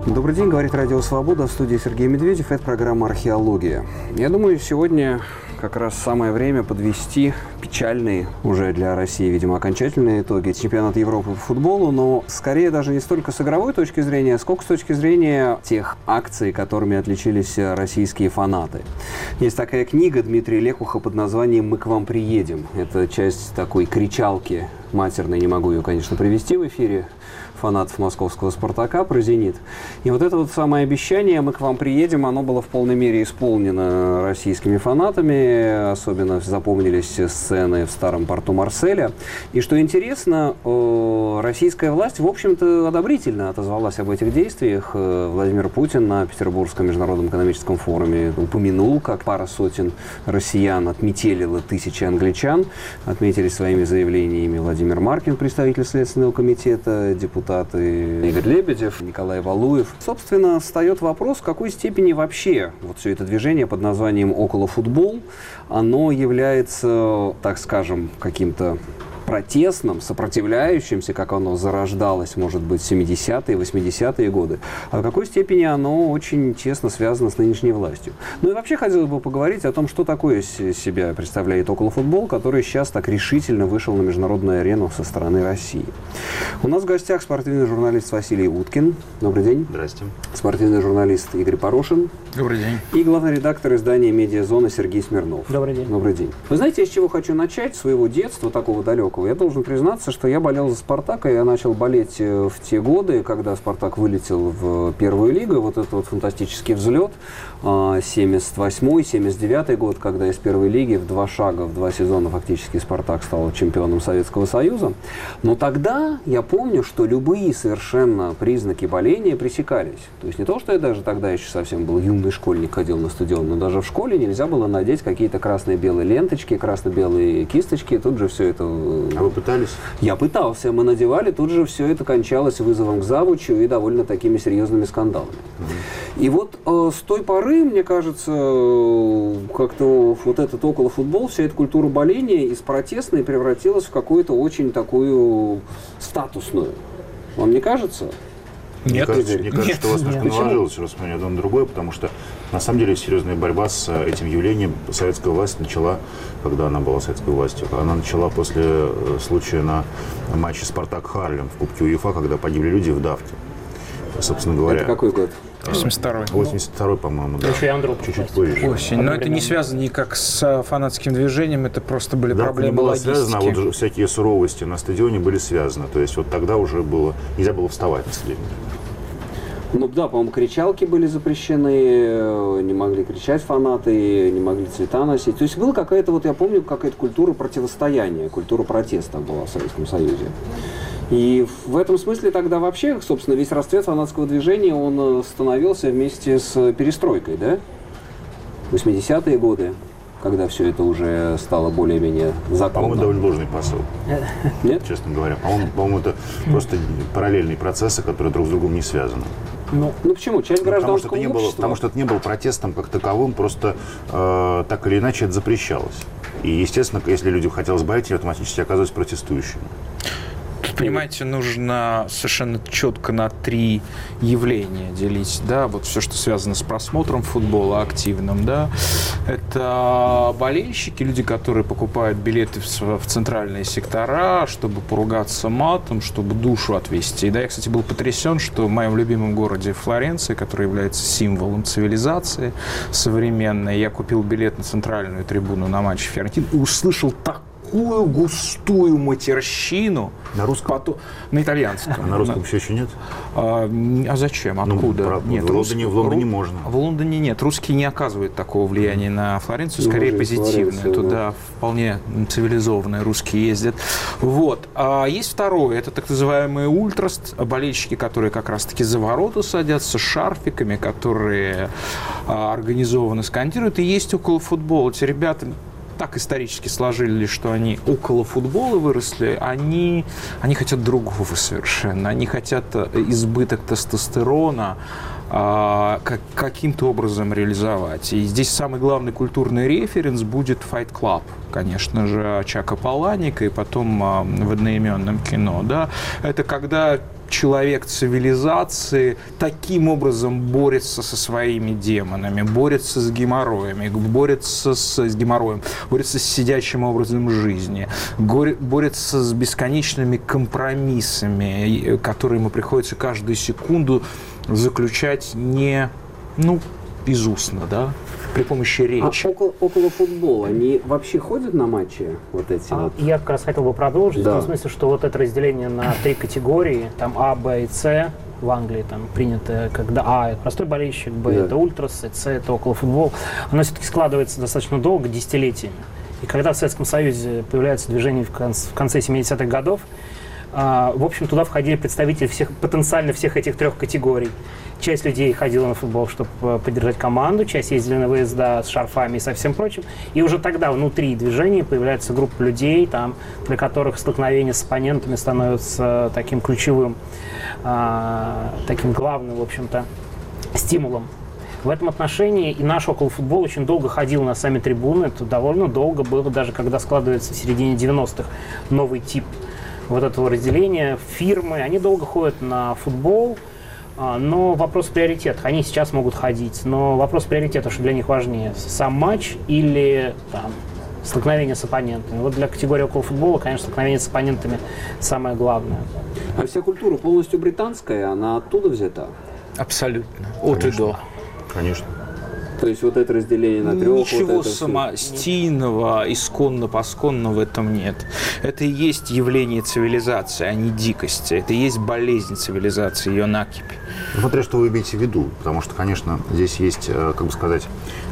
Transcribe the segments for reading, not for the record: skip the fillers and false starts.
Добрый день, говорит Радио Свобода, в студии Сергей Медведев, это программа «Археология». Я думаю, сегодня как раз самое время подвести печальные уже для России, видимо, окончательные итоги чемпионата Европы по футболу, но скорее даже не столько с игровой точки зрения, сколько с точки зрения тех акций, которыми отличились российские фанаты. Есть такая книга Дмитрия Лекуха под названием «Мы к вам приедем». Это часть такой кричалки матерной, не могу ее, конечно, привести в эфире, фанатов московского «Спартака» про «Зенит». И вот это вот самое обещание «Мы к вам приедем», оно было в полной мере исполнено российскими фанатами. Особенно запомнились сцены в старом порту Марселя. И что интересно, российская власть, в общем-то, одобрительно отозвалась об этих действиях. Владимир Путин на Петербургском международном экономическом форуме упомянул, как пара сотен россиян отметелило тысячи англичан. Отметили своими заявлениями Владимир Маркин, представитель Следственного комитета, депутаты Игорь Лебедев, Николай Валуев. Собственно, встает вопрос, в какой степени вообще вот все это движение под названием «Околофутбол», оно является, так скажем, каким-то протестным, сопротивляющимся, как оно зарождалось, может быть, в 70-е, 80-е годы, а в какой степени оно очень тесно связано с нынешней властью. Ну и вообще хотелось бы поговорить о том, что такое из себя представляет околофутбол, который сейчас так решительно вышел на международную арену со стороны России. У нас в гостях спортивный журналист Василий Уткин. Добрый день. Здрасте. Спортивный журналист Игорь Порошин. Добрый день. И главный редактор издания «Медиазона» Сергей Смирнов. Добрый день. Добрый день. Вы знаете, с чего хочу начать? С своего детства, такого далекого. Я должен признаться, что я болел за «Спартак», и я начал болеть в те годы, когда «Спартак» вылетел в первую лигу. Вот этот вот фантастический взлет. 78-й, 79-й год, когда из первой лиги в два шага, в два сезона фактически «Спартак» стал чемпионом Советского Союза. Но тогда я помню, что любые совершенно признаки боления пресекались. То есть не то, что я даже тогда еще совсем был юный школьник, ходил на стадион, но даже в школе нельзя было надеть какие-то красно-белые ленточки, красно-белые кисточки. Тут же все это... А вы пытались? Я пытался. Мы надевали, тут же все это кончалось вызовом к завучу и довольно такими серьезными скандалами. И вот с той поры, мне кажется, как-то вот этот околофутбол, вся эта культура боления из протестной превратилась в какую-то очень такую статусную. Вам не кажется? Мне кажется, Нет. что у вас немножко Нет. наложилось воспоминание одно на другое, потому что на самом деле серьезная борьба с этим явлением советская власть начала, когда она была советской властью. Она начала после случая на матче «Спартак-Харлем» в Кубке УЕФА, когда погибли люди в давке. Собственно говоря. Это какой год? 82-й. 82-й, по-моему, да. Еще и Андроп Чуть-чуть позже. Осень. Но это не связано никак с фанатским движением, это просто были Да, не проблемы было логистики. связано, а вот всякие суровости на стадионе были связаны. То есть вот тогда уже было, нельзя было вставать на стадионе. Ну да, по-моему, кричалки были запрещены, не могли кричать фанаты, не могли цвета носить. То есть была какая-то, вот я помню, какая-то культура противостояния, культура протеста была в Советском Союзе. И в этом смысле тогда вообще, собственно, весь расцвет фанатского движения, он становился вместе с перестройкой, да? 80-е годы, когда все это уже стало более-менее законно. По-моему, довольно ложный посыл. Нет? Честно говоря. По-моему, это просто параллельные процессы, которые друг с другом не связаны. Ну почему? Часть гражданского общества. Потому что это не было протестом как таковым, просто так или иначе это запрещалось. И, естественно, если людям хотелось болеть, автоматически оказывались протестующими. Тут, понимаете, нужно совершенно четко на три явления делить, да, вот все, что связано с просмотром футбола активным, да, это болельщики, люди, которые покупают билеты в центральные сектора, чтобы поругаться матом, чтобы душу отвести, да, я, кстати, был потрясен, что в моем любимом городе Флоренции, который является символом цивилизации современной, я купил билет на центральную трибуну на матч Фиорентины и услышал такую густую матерщину. На русском? На итальянском. А на русском все еще нет? А зачем? Откуда? Нет, в Лондоне можно. В Лондоне нет. Русские не оказывают такого влияния на Флоренцию, скорее позитивное. Туда вполне цивилизованные русские ездят. Вот. А есть второе. Это так называемые ультрас, болельщики, которые как раз-таки за ворота садятся с шарфиками, которые организованно скандируют. И есть околофутбол. Эти ребята так исторически сложились, что они около футбола выросли, они хотят другого совершенно. Они хотят избыток тестостерона каким-то образом реализовать. И здесь самый главный культурный референс будет Fight Club, конечно же, Чака Паланика, и потом в одноименном кино. Да? Это когда человек цивилизации таким образом борется со своими демонами, борется с геморроями, борется с геморроем, борется с сидячим образом жизни, борется с бесконечными компромиссами, которые ему приходится каждую секунду заключать не, безустно, да, при помощи речи. Около футбола они вообще ходят на матчи вот эти вот? Я как раз хотел бы продолжить, Да. в том смысле, что вот это разделение на 3 категории, там А, Б и С, в Англии там принято, когда А – это простой болельщик, Б – Да. это ультрас, и С – это околофутбол, оно все-таки складывается достаточно долго, десятилетиями. И когда в Советском Союзе появляется движение в конце 70-х годов, в общем, туда входили представители потенциально всех этих 3 категорий. Часть людей ходила на футбол, чтобы поддержать команду, часть ездили на выезда с шарфами и со всем прочим. И уже тогда внутри движения появляется группа людей, там, для которых столкновение с оппонентами становится таким ключевым, таким главным, в общем-то, стимулом. В этом отношении и наш околофутбол очень долго ходил на сами трибуны. Это довольно долго было, даже когда складывается в середине 90-х новый тип вот этого разделения. Фирмы, они долго ходят на футбол, но вопрос приоритетов. Они сейчас могут ходить, но вопрос приоритетов, что для них важнее, сам матч или там, столкновение с оппонентами. Вот для категории околофутбола, конечно, столкновение с оппонентами самое главное. А вся культура полностью британская, она оттуда взята? Абсолютно. От и до. Конечно. То есть вот это разделение на 3, Ничего вот это самостийного, исконно-посконно в этом нет. Это и есть явление цивилизации, а не дикости. Это и есть болезнь цивилизации, ее накипь. Смотря что вы имеете в виду, потому что, конечно, здесь есть, как бы сказать,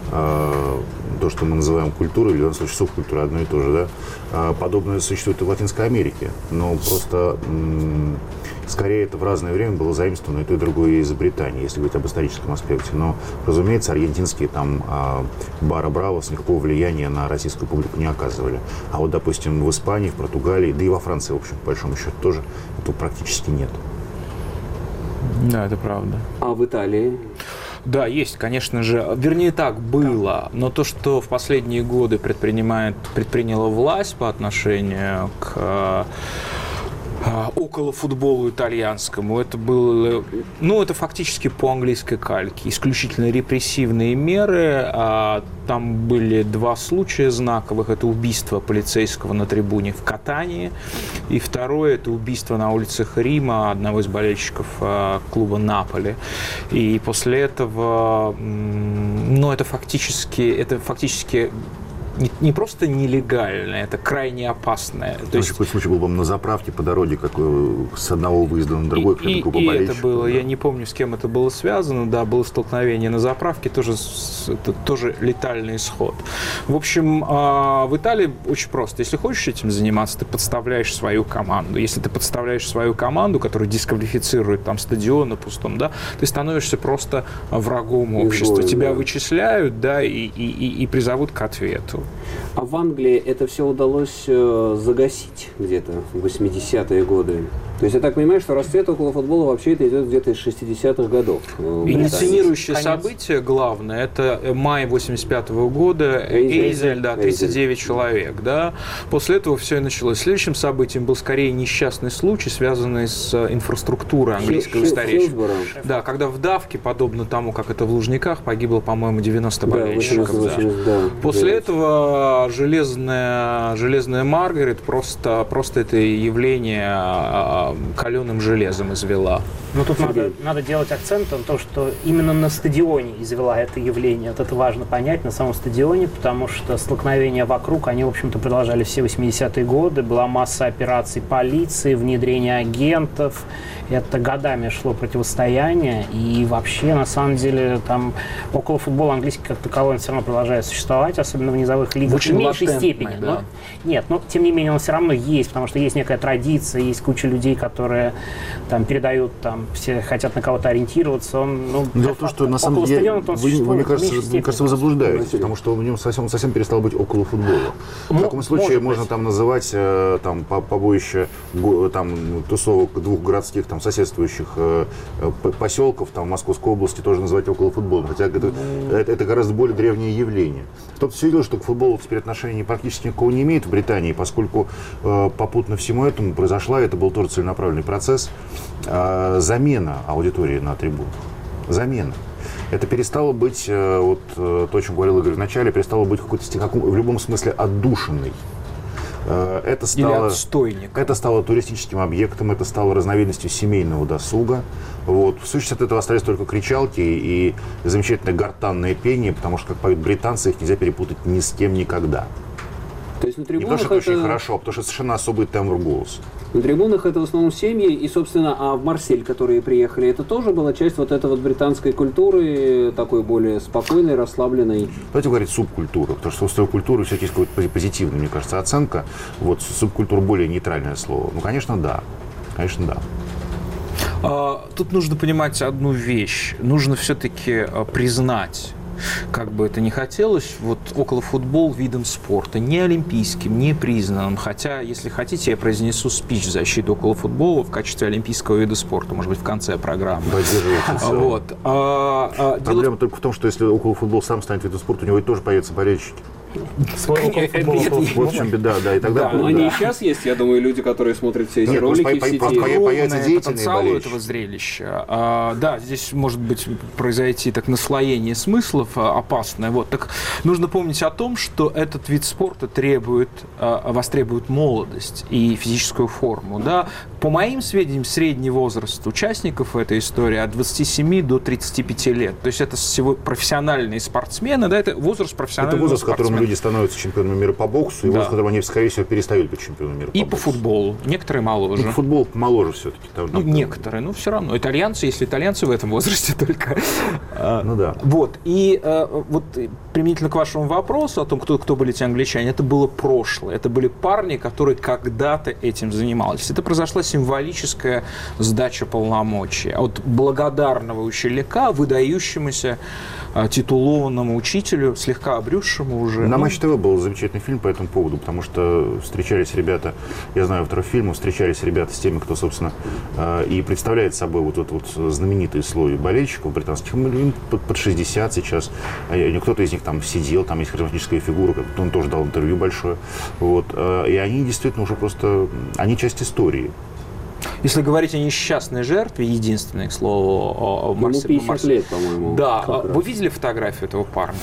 то, что мы называем культурой, или в данном случае субкультура, одно и то же, да. Подобное существует и в Латинской Америке, но просто скорее это в разное время было заимствовано и то, и другое из Британии, если говорить об историческом аспекте. Но, разумеется, аргентинские там бара Бравос никакого влияния на российскую публику не оказывали. А вот, допустим, в Испании, в Португалии, да и во Франции, в общем, по большому счету, тоже этого практически нет. Да, это правда. А в Италии? Да, есть, конечно же. Вернее, так было. Но то, что в последние годы предприняла власть по отношению к околофутболу итальянскому, это было, это фактически по английской кальке. Исключительно репрессивные меры. Там были 2 случая знаковых. Это убийство полицейского на трибуне в Катании. И второе – это убийство на улицах Рима одного из болельщиков клуба Наполи. И после этого, это фактически не просто нелегальное, это крайне опасное. То есть, какой случай был бы на заправке по дороге, с одного выезда на другой, и это было, да. Я не помню, с кем это было связано, да, было столкновение на заправке, это тоже летальный исход. В общем, в Италии очень просто. Если хочешь этим заниматься, ты подставляешь свою команду. Если ты подставляешь свою команду, которая дисквалифицирует там стадион на пустом, да, ты становишься просто врагом общества. Тебя вычисляют, да, и призовут к ответу. А в Англии это все удалось загасить где-то в 80-е годы? То есть я так понимаю, что расцвет околофутбола вообще это идет где-то из 60-х годов. Инициирующее событие главное, это май 85-го года, Эйзель, да, 39 человек, да. После этого все и началось. Следующим событием был скорее несчастный случай, связанный с инфраструктурой английского старейшего. Да, когда в давке, подобно тому, как это в Лужниках, погибло, по-моему, 90 болельщиков. 80, да. После этого железная Маргарет просто это явление каленым железом извела. Но тут надо делать акцент на то, что именно на стадионе извела это явление. Вот это важно понять, на самом стадионе, потому что столкновения вокруг, они, в общем-то, продолжали все 80-е годы. Была масса операций полиции, внедрение агентов. Это годами шло противостояние. И вообще, на самом деле, там около футбола английский как таковой он все равно продолжает существовать, особенно в низовых лигах. В меньшей степени. Да. Но, тем не менее, он все равно есть, потому что есть некая традиция, есть куча людей, которые там передают, все хотят на кого-то ориентироваться. Дело в том, что на самом деле мне кажется, вы заблуждаетесь, потому что в нем совсем перестал быть около футбола. В таком случае можно там называть побоище тусовок 2 городских соседствующих поселков в Московской области тоже называть около футбола, хотя это гораздо более древнее явление. Кто-то все видел, что к футболу теперь отношения практически никакого не имеет в Британии, поскольку попутно всему этому это был тоже целенаправленный процесс. Замена аудитории на трибунах. Замена. Это перестало быть, вот то, о чем говорил Игорь в начале, перестало быть в любом смысле отдушиной. Это стало туристическим объектом, это стало разновидностью семейного досуга. Вот. В сущности, от этого остались только кричалки и замечательное гортанное пение, потому что, как поют британцы, их нельзя перепутать ни с кем никогда. То есть на Не трибунах потому, что это очень хорошо, а потому что совершенно особый тембр голоса. На трибунах это в основном семьи, и, собственно, а в Марсель, которые приехали, это тоже была часть вот этой вот британской культуры, такой более спокойной, расслабленной. Давайте говорить субкультура, потому что у слово культуры все-таки есть какая-то позитивная, мне кажется, оценка. Вот субкультура более нейтральное слово. Ну, конечно, да. Конечно, да. Тут нужно понимать одну вещь. Нужно все-таки признать, как бы это ни хотелось, вот околофутбол видом спорта, не олимпийским, не признанным. Хотя, если хотите, я произнесу спич в защиту околофутбола в качестве олимпийского вида спорта, может быть, в конце программы. Вот. Проблема только в том, что если околофутбол сам станет видом спорта, у него тоже появятся болельщики. Свой околофутбол. Вот в чем беда, да. И тогда, но они и сейчас есть, я думаю, люди, которые смотрят все эти ролики в сети. Появятся деятельные потенциал болельщики. этого зрелища. Да, здесь может быть произойти так наслоение смыслов опасное. Вот. Так нужно помнить о том, что этот вид спорта востребует молодость и физическую форму. Да? По моим сведениям, средний возраст участников этой истории от 27 до 35 лет. То есть это всего профессиональные спортсмены, да, это возраст профессионального возраст, в котором спортсмена. люди становятся чемпионами мира по боксу, и возраст, в котором они, скорее всего, перестают быть чемпионами мира по боксу. И по футболу. Некоторые моложе. Ну, футбол моложе все-таки. Некоторые, но все равно. Итальянцы, если итальянцы в этом возрасте только. Ну да. Вот. И вот применительно к вашему вопросу о том, кто были те англичане, это было прошлое. Это были парни, которые когда-то этим занимались. Это произошла символическая сдача полномочий от благодарного ученика, выдающемуся титулованному учителю, слегка обрюзшему уже. На Матч ТВ был замечательный фильм по этому поводу, потому что встречались ребята, я знаю авторов фильма, встречались ребята с теми, кто, собственно, и представляет собой вот этот вот знаменитый слой болельщиков британских. Им под 60 сейчас. Кто-то из них там сидел, там есть харизматическая фигура, он тоже дал интервью большое. Вот. И они действительно уже просто, они часть истории. Если говорить о несчастной жертве, единственное, к слову, Ему 50 лет, по-моему. Да. Вы видели фотографию этого парня?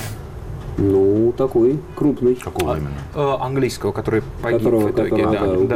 Ну, такой крупный. Какого именно? Английского, который погиб в итоге.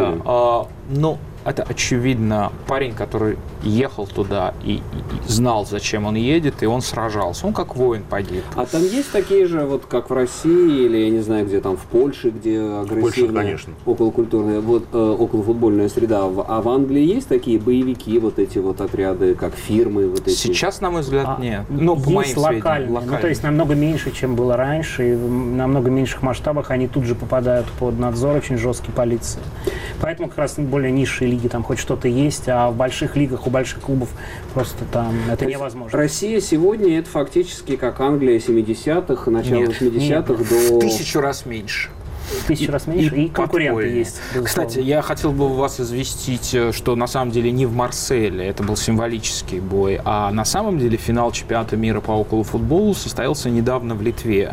Да. Но это, очевидно, парень, который ехал туда и знал, зачем он едет, и он сражался. Он как воин погиб. А там есть такие же, вот как в России, или я не знаю, где там, в Польше, где агрессивная, околокультурная, вот околофутбольная среда. А в Англии есть такие боевики, вот эти вот отряды, как фирмы? Вот эти? Сейчас, на мой взгляд, нет. Ну, по есть локальные. Ну, то есть намного меньше, чем было раньше, и в намного меньших масштабах они тут же попадают под надзор очень жесткий полиции. Поэтому как раз более низшие лиги там хоть что-то есть, а в больших лигах, у больших клубов просто там это невозможно. Россия сегодня это фактически как Англия 70-х, начало 80-х до... В 1000 раз меньше. В 1000 раз меньше, и конкуренты есть. Безусловно. Кстати, я хотел бы вас известить, что на самом деле не в Марселе, это был символический бой, а на самом деле финал чемпионата мира по околофутболу состоялся недавно в Литве.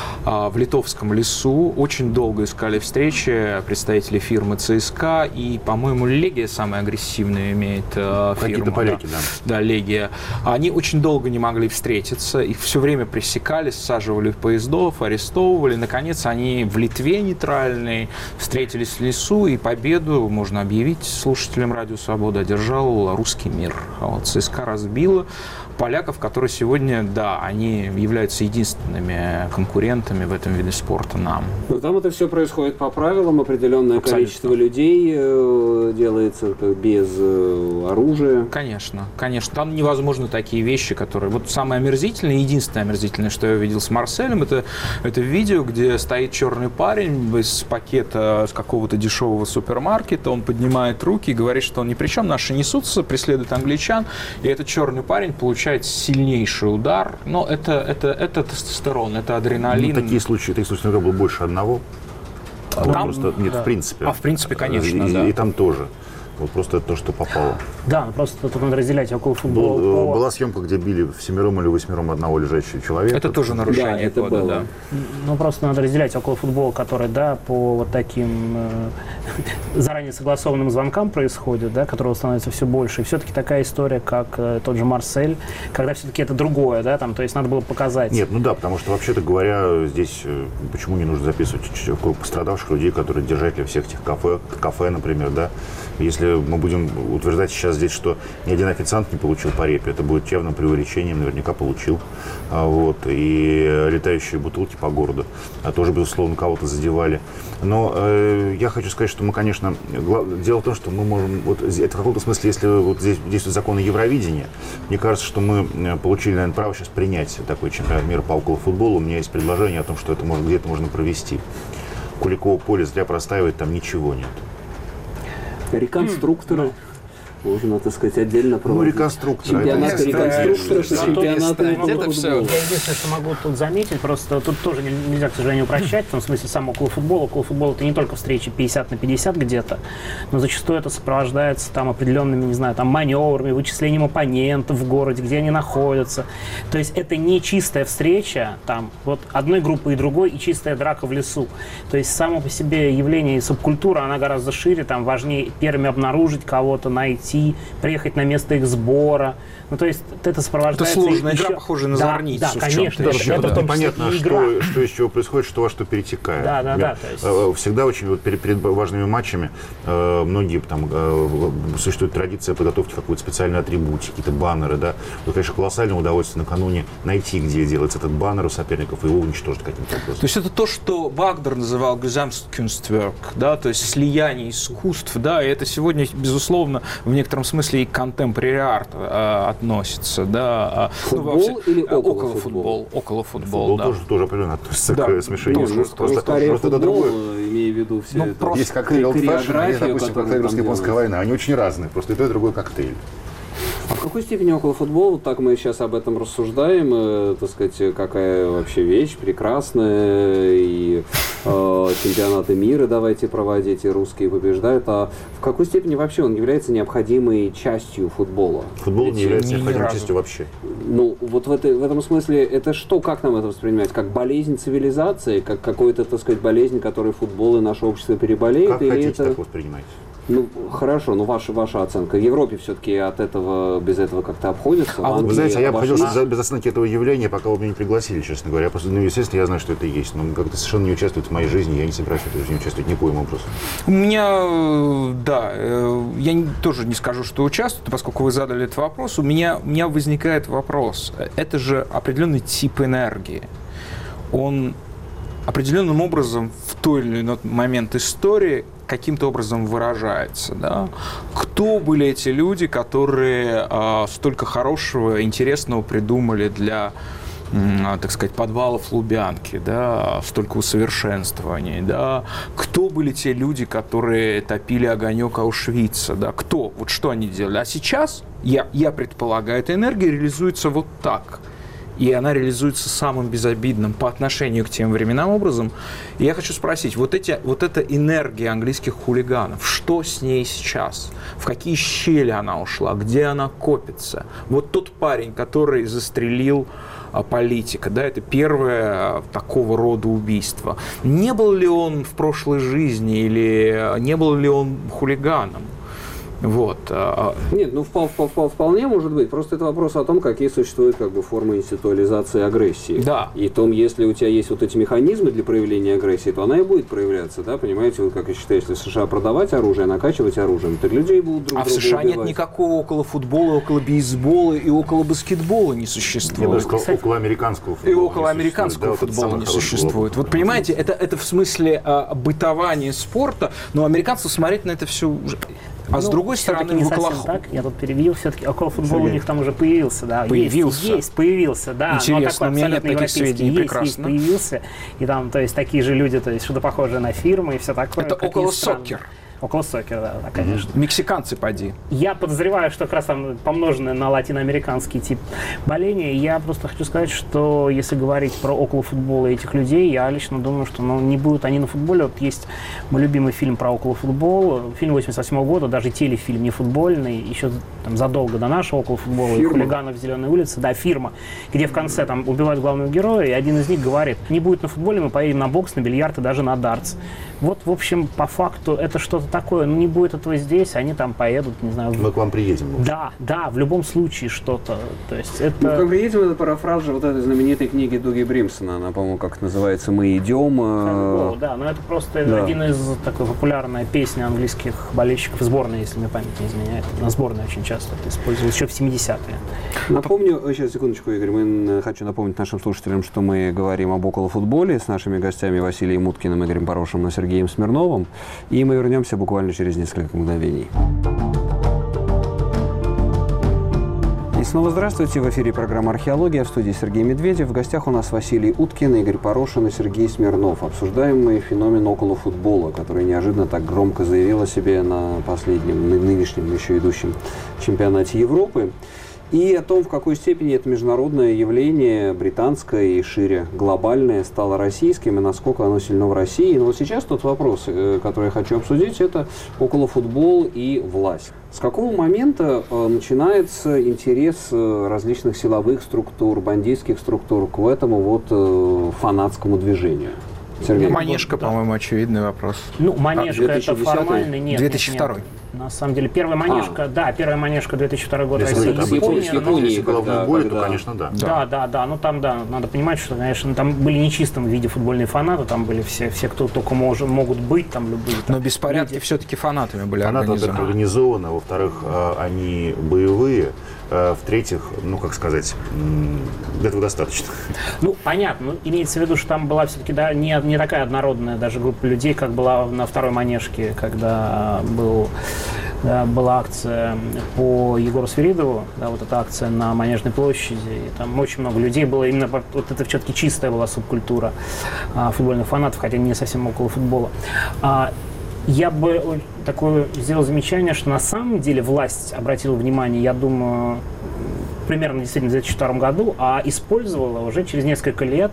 В Литовском лесу очень долго искали встречи представители фирмы ЦСКА, и, по-моему, Легия самая агрессивная имеет фирму. Какие-то поляки, да. Да, Легия. Они очень долго не могли встретиться, их все время пресекали, саживали в поездов, арестовывали. Наконец, они в Литве нейтральной встретились в лесу, и победу, можно объявить слушателям Радио Свобода, одержал русский мир. Вот, ЦСКА разбила поляков, которые сегодня, да, они являются единственными конкурентами в этом виде спорта нам. Но там это все происходит по правилам, определенное количество людей делается без оружия. Конечно, конечно. Там невозможны такие вещи, которые... Вот самое омерзительное, единственное омерзительное, что я видел с Марселем, это видео, где стоит черный парень из пакета с какого-то дешевого супермаркета, он поднимает руки и говорит, что он ни при чем, наши несутся, преследуют англичан, и этот черный парень получает сильнейший удар, но это тестостерон, это адреналин. Ну, таких случаев наверное, было больше одного. Там? Просто нет, да. в принципе. В принципе, конечно, да. И там тоже. Вот просто это то, что попало. Да, ну просто тут надо разделять околофутбол. Была съемка, где били всемиром или восьмером одного лежащего человека. Это тоже нарушение это кода, было. да. Ну, просто надо разделять околофутбол, который, да, по вот таким заранее согласованным звонкам происходит, да, которого становится все больше. И все-таки такая история, как тот же Марсель, когда все-таки это другое, да, там, то есть надо было показать. Нет, ну да, потому что, вообще-то говоря, здесь почему не нужно записывать в круг пострадавших людей, которые держатели всех этих кафе, например, да. Если мы будем утверждать сейчас здесь, что ни один официант не получил по репе, это будет явным преувеличением, наверняка получил. Вот. И летающие бутылки по городу тоже, безусловно, кого-то задевали. Но я хочу сказать, что мы, конечно, дело в том, что мы можем, вот это в каком-то смысле, если вот здесь действуют законы Евровидения, мне кажется, что мы получили, наверное, право сейчас принять такой чемпионат мира по околофутболу. У меня есть предложение о том, что это где-то можно провести. Куликово поле зря простаивать, там ничего нет. Реконструкторы. Можно, так сказать, отдельно проводить. Реконструкторы. Чемпионаты реконструкторов и чемпионаты околофутбола. Я единственное, что могу тут заметить, просто тут тоже нельзя, к сожалению, упрощать, в том смысле сам околофутбол. Околофутбол — это не только встречи 50 на 50 где-то, но зачастую это сопровождается там определенными, не знаю, там маневрами, вычислением оппонентов в городе, где они находятся. То есть это не чистая встреча там вот одной группы и другой, и чистая драка в лесу. То есть само по себе явление и субкультура, она гораздо шире, там важнее первыми обнаружить кого-то, найти, приехать на место их сбора. Ну, то есть это сопровождается... Это сложная игра, похожая на зорницу. Да, конечно. Это в том числе Понятно, и игра. что из чего происходит, что во что перетекает. Да. Всегда очень вот перед важными матчами многие там существует традиция подготовки какой-то специальной атрибутики, какие-то баннеры, да. Вот, конечно, колоссальное удовольствие накануне найти, где делается этот баннер у соперников, и его уничтожить каким-то образом. То есть это то, что Вагнер называл Gesamtkunstwerk, да, то есть слияние искусств, да, и это сегодня, безусловно, в некотором смысле и к contemporary art относится, да. Футбол или околофутбол? Околофутбол, да. Тоже определенно относится к смешению. Скорее футбол, имея в виду все это. Есть коктейль old fashion, есть, допустим, коктейль русско-японская война. Они очень разные, просто и то, и другой коктейль. А в какой степени околофутбол, вот так мы сейчас об этом рассуждаем, так сказать, какая вообще вещь прекрасная, и чемпионаты мира давайте проводить, и русские побеждают, а в какой степени вообще он является необходимой частью футбола? Футбол не является необходимой частью вообще. Ну, вот в этом смысле, это что, как нам это воспринимать? Как болезнь цивилизации, как какой-то, так сказать, болезнь, которой футбол и наше общество переболеет? Как хотите, так воспринимайте. Ну, хорошо, но ваша оценка. В Европе все-таки без этого как-то обходятся. Вы знаете, я обходился без оценки этого явления, пока вы меня не пригласили, честно говоря. Естественно, я знаю, что это есть, но как-то совершенно не участвует в моей жизни, я не собираюсь в этой жизни участвовать никоим образом. У меня, да, я тоже не скажу, что участвую, поскольку вы задали этот вопрос. У меня возникает вопрос. Это же определенный тип энергии. Он определенным образом в той или иной момент истории каким-то образом выражается. Да? Кто были эти люди, которые столько хорошего, интересного придумали для, так сказать, подвалов Лубянки, да? Столько усовершенствований? Да? Кто были те люди, которые топили огонек Аушвица? Да? Кто? Вот что они делали? А сейчас, я предполагаю, эта энергия реализуется вот так. И она реализуется самым безобидным по отношению к тем временам образом. И я хочу спросить, вот эта энергия английских хулиганов, что с ней сейчас? В какие щели она ушла? Где она копится? Вот тот парень, который застрелил политика, да, это первое такого рода убийство. Не был ли он в прошлой жизни или не был ли он хулиганом? Вот. Нет, ну вполне может быть. Просто это вопрос о том, какие существуют формы институализации агрессии. Да. И том, если у тебя есть вот эти механизмы для проявления агрессии, то она и будет проявляться, да, понимаете, вот как я считаю, если в США продавать оружие, накачивать оружием, то людей будут друг друга в США убивать. нет никакого около футбола, около бейсбола и около баскетбола не существует. Я бы сказал, около американского футбола. И около американского футбола не существует. Вот понимаете, это в смысле бытования спорта, но американцы смотреть на это все уже... А с другой стороны, не совсем так. Я тут перебил. Все-таки околофутбол у них там уже появился, да. Появился, да. Интересно, у меня нет таких сведений, прекрасно. Появился. И там, то есть, такие же люди, то есть, что-то похожее на фирмы и все такое. Это около-соккер. Около-сокер, да, конечно. Мексиканцы поди. Я подозреваю, что как раз там помноженное на латиноамериканский тип боления. Я просто хочу сказать, что если говорить про околофутбол и этих людей, я лично думаю, что не будут они на футболе. Вот есть мой любимый фильм про околофутбол, фильм 88 года, даже телефильм не футбольный, еще там задолго до нашего околофутбола, и «Хулиганов в зеленой улице», да, «Фирма», где в конце там убивают главного героя, и один из них говорит: не будет на футболе, мы поедем на бокс, на бильярд и даже на дартс. Вот, в общем, по факту это что-то такое. Ну, не будет этого здесь, они там поедут, не знаю. Мы к вам приедем. Да, в любом случае что-то. То есть это... Мы к вам приедем, это парафраз же вот этой знаменитой книги Дуги Бримсона. Она, по-моему, как называется «Мы идем». Да, но это просто один из такой популярной песни английских болельщиков сборной, если мне память не изменяет. На сборной очень часто это использовалось, еще в 70-е. Напомню, сейчас, секундочку, Игорь, хочу напомнить нашим слушателям, что мы говорим об околофутболе с нашими гостями Василием Уткиным, Игорем Порошиным и Сергеем Смирновым. И мы вернемся буквально через несколько мгновений. И снова здравствуйте. В эфире программа «Археология». В студии Сергей Медведев. В гостях у нас Василий Уткин, Игорь Порошин и Сергей Смирнов. Обсуждаем мы феномен околофутбола, который неожиданно так громко заявил о себе на последнем, нынешнем еще идущем чемпионате Европы. И о том, в какой степени это международное явление, британское и шире глобальное, стало российским, и насколько оно сильно в России. Но вот сейчас тот вопрос, который я хочу обсудить, это околофутбол и власть. С какого момента начинается интерес различных силовых структур, бандитских структур к этому вот фанатскому движению? Сергей. Манежка, по-моему, очевидный вопрос. Ну, Манежка это формально нет. 2002. Нет. На самом деле, первая Манежка, первая Манежка 2002 год Если России. это Япония, головной боли, то, конечно, да. Да. Ну, там, надо понимать, что, конечно, там были не чистом виде футбольные фанаты, там были все кто только могут быть, там любые. Там, но беспорядки все-таки фанатами были организованы. Организованы, во-вторых, они боевые. В-третьих, этого достаточно. Ну, понятно. Имеется в виду, что там была все-таки не такая однородная даже группа людей, как была на второй Манежке, когда была акция по Егору Свиридову, вот эта акция на Манежной площади. И там очень много людей было. Именно вот это все-таки чистая была субкультура футбольных фанатов, хотя не совсем около футбола. Я бы такое сделал замечание, что на самом деле власть обратила внимание, я думаю, примерно действительно в 2002 году, а использовала уже через несколько лет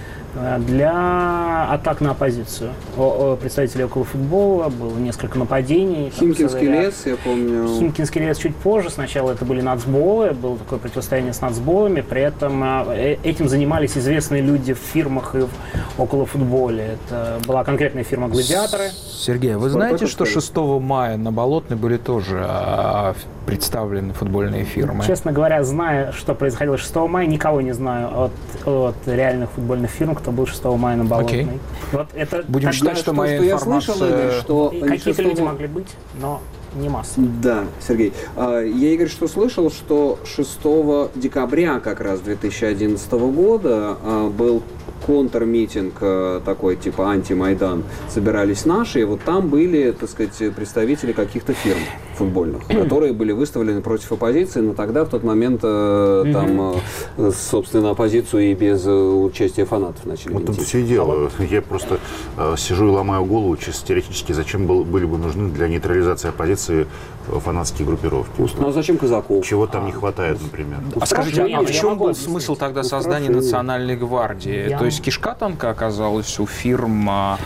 для атак на оппозицию. Представителей околофутбола было несколько нападений. Химкинский лес, я помню. Химкинский лес чуть позже. Сначала это были нацболы, было такое противостояние с нацболами. При этом этим занимались известные люди в фирмах и в околофутболе. Это была конкретная фирма «Гладиаторы». Сергей, вы знаете, что 6 мая на Болотной были тоже представлены футбольные фирмы? Честно говоря, зная, что происходило 6 мая, никого не знаю от реальных футбольных фирм, кто был 6 мая на Болотной. Okay. Вот это будем считать, что моя информация... Я слышал, Игорь, что... Какие-то люди могли быть, но не масса. Да, Сергей. Я, Игорь, что слышал, что 6 декабря как раз 2011 года был контрмитинг такой, типа анти-Майдан, собирались наши, и вот там были, так сказать, представители каких-то фирм футбольных, которые были выставлены против оппозиции, но тогда, в тот момент, там, собственно, оппозицию и без участия фанатов начали Вот тут все и дело. Я просто сижу и ломаю голову, чисто теоретически, зачем были бы нужны для нейтрализации оппозиции фанатские группировки. Ну а зачем казаков? Чего там не хватает, например? А скажите, а в чем был смысл тогда создания Национальной гвардии? То есть кишка танка оказалась у фирм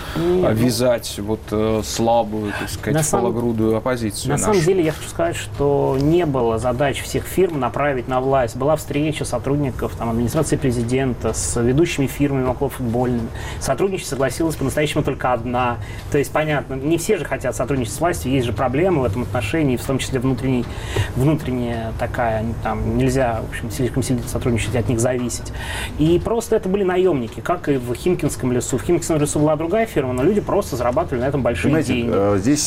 вязать вот слабую, так сказать, пологрудую оппозицию на нашу? самом деле я хочу сказать, что не было задач всех фирм направить на власть. Была встреча сотрудников администрации президента с ведущими фирмами околофутбольными. Сотрудничать согласилась по-настоящему только одна. То есть, понятно, не все же хотят сотрудничать с властью, есть же проблемы в этом отношении, в том числе внутренняя такая, там нельзя, в общем, слишком сильно сотрудничать, от них зависеть. И просто это были наемники, как и в Химкинском лесу. В Химкинском лесу была другая фирма, но люди просто зарабатывали на этом большие деньги. Здесь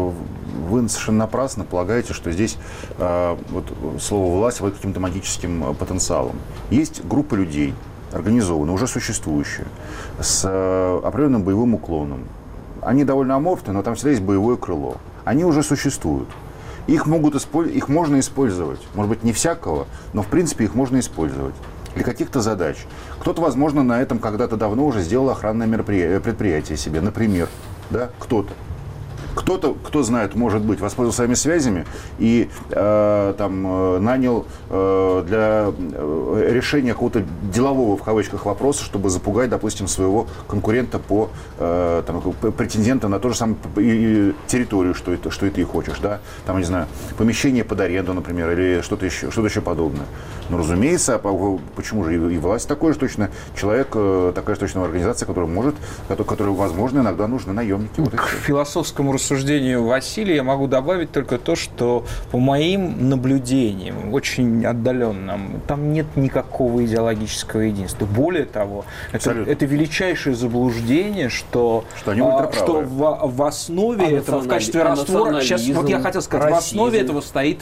вы совершенно напрасно полагаете, что здесь вот, слово «власть» будет каким-то магическим потенциалом. Есть группа людей, организованные, уже существующие, с определенным боевым уклоном. Они довольно аморфны, но там всегда есть боевое крыло. Они уже существуют. Их можно использовать. Может быть, не всякого, но в принципе их можно использовать для каких-то задач. Кто-то, возможно, на этом когда-то давно уже сделал охранное предприятие себе, например. Да? Кто-то. Кто-то, кто знает, может быть, воспользовался своими связями и нанял для решения какого-то делового, в кавычках, вопроса, чтобы запугать, допустим, своего конкурента претендента на ту же самую территорию, что и ты хочешь, да, там, не знаю, помещение под аренду, например, или что-то еще подобное. Но, разумеется, почему же и власть такой же точно, человек, такая же точно организация, которой, возможно, иногда нужны наемники. Вот к философскому рассуждению Василия я могу добавить только то, что по моим наблюдениям, очень отдаленным, там нет никакого идеологического единства. Более того, это величайшее заблуждение, что в основе этого, в качестве раствора, сейчас вот я хотел сказать, в основе этого стоит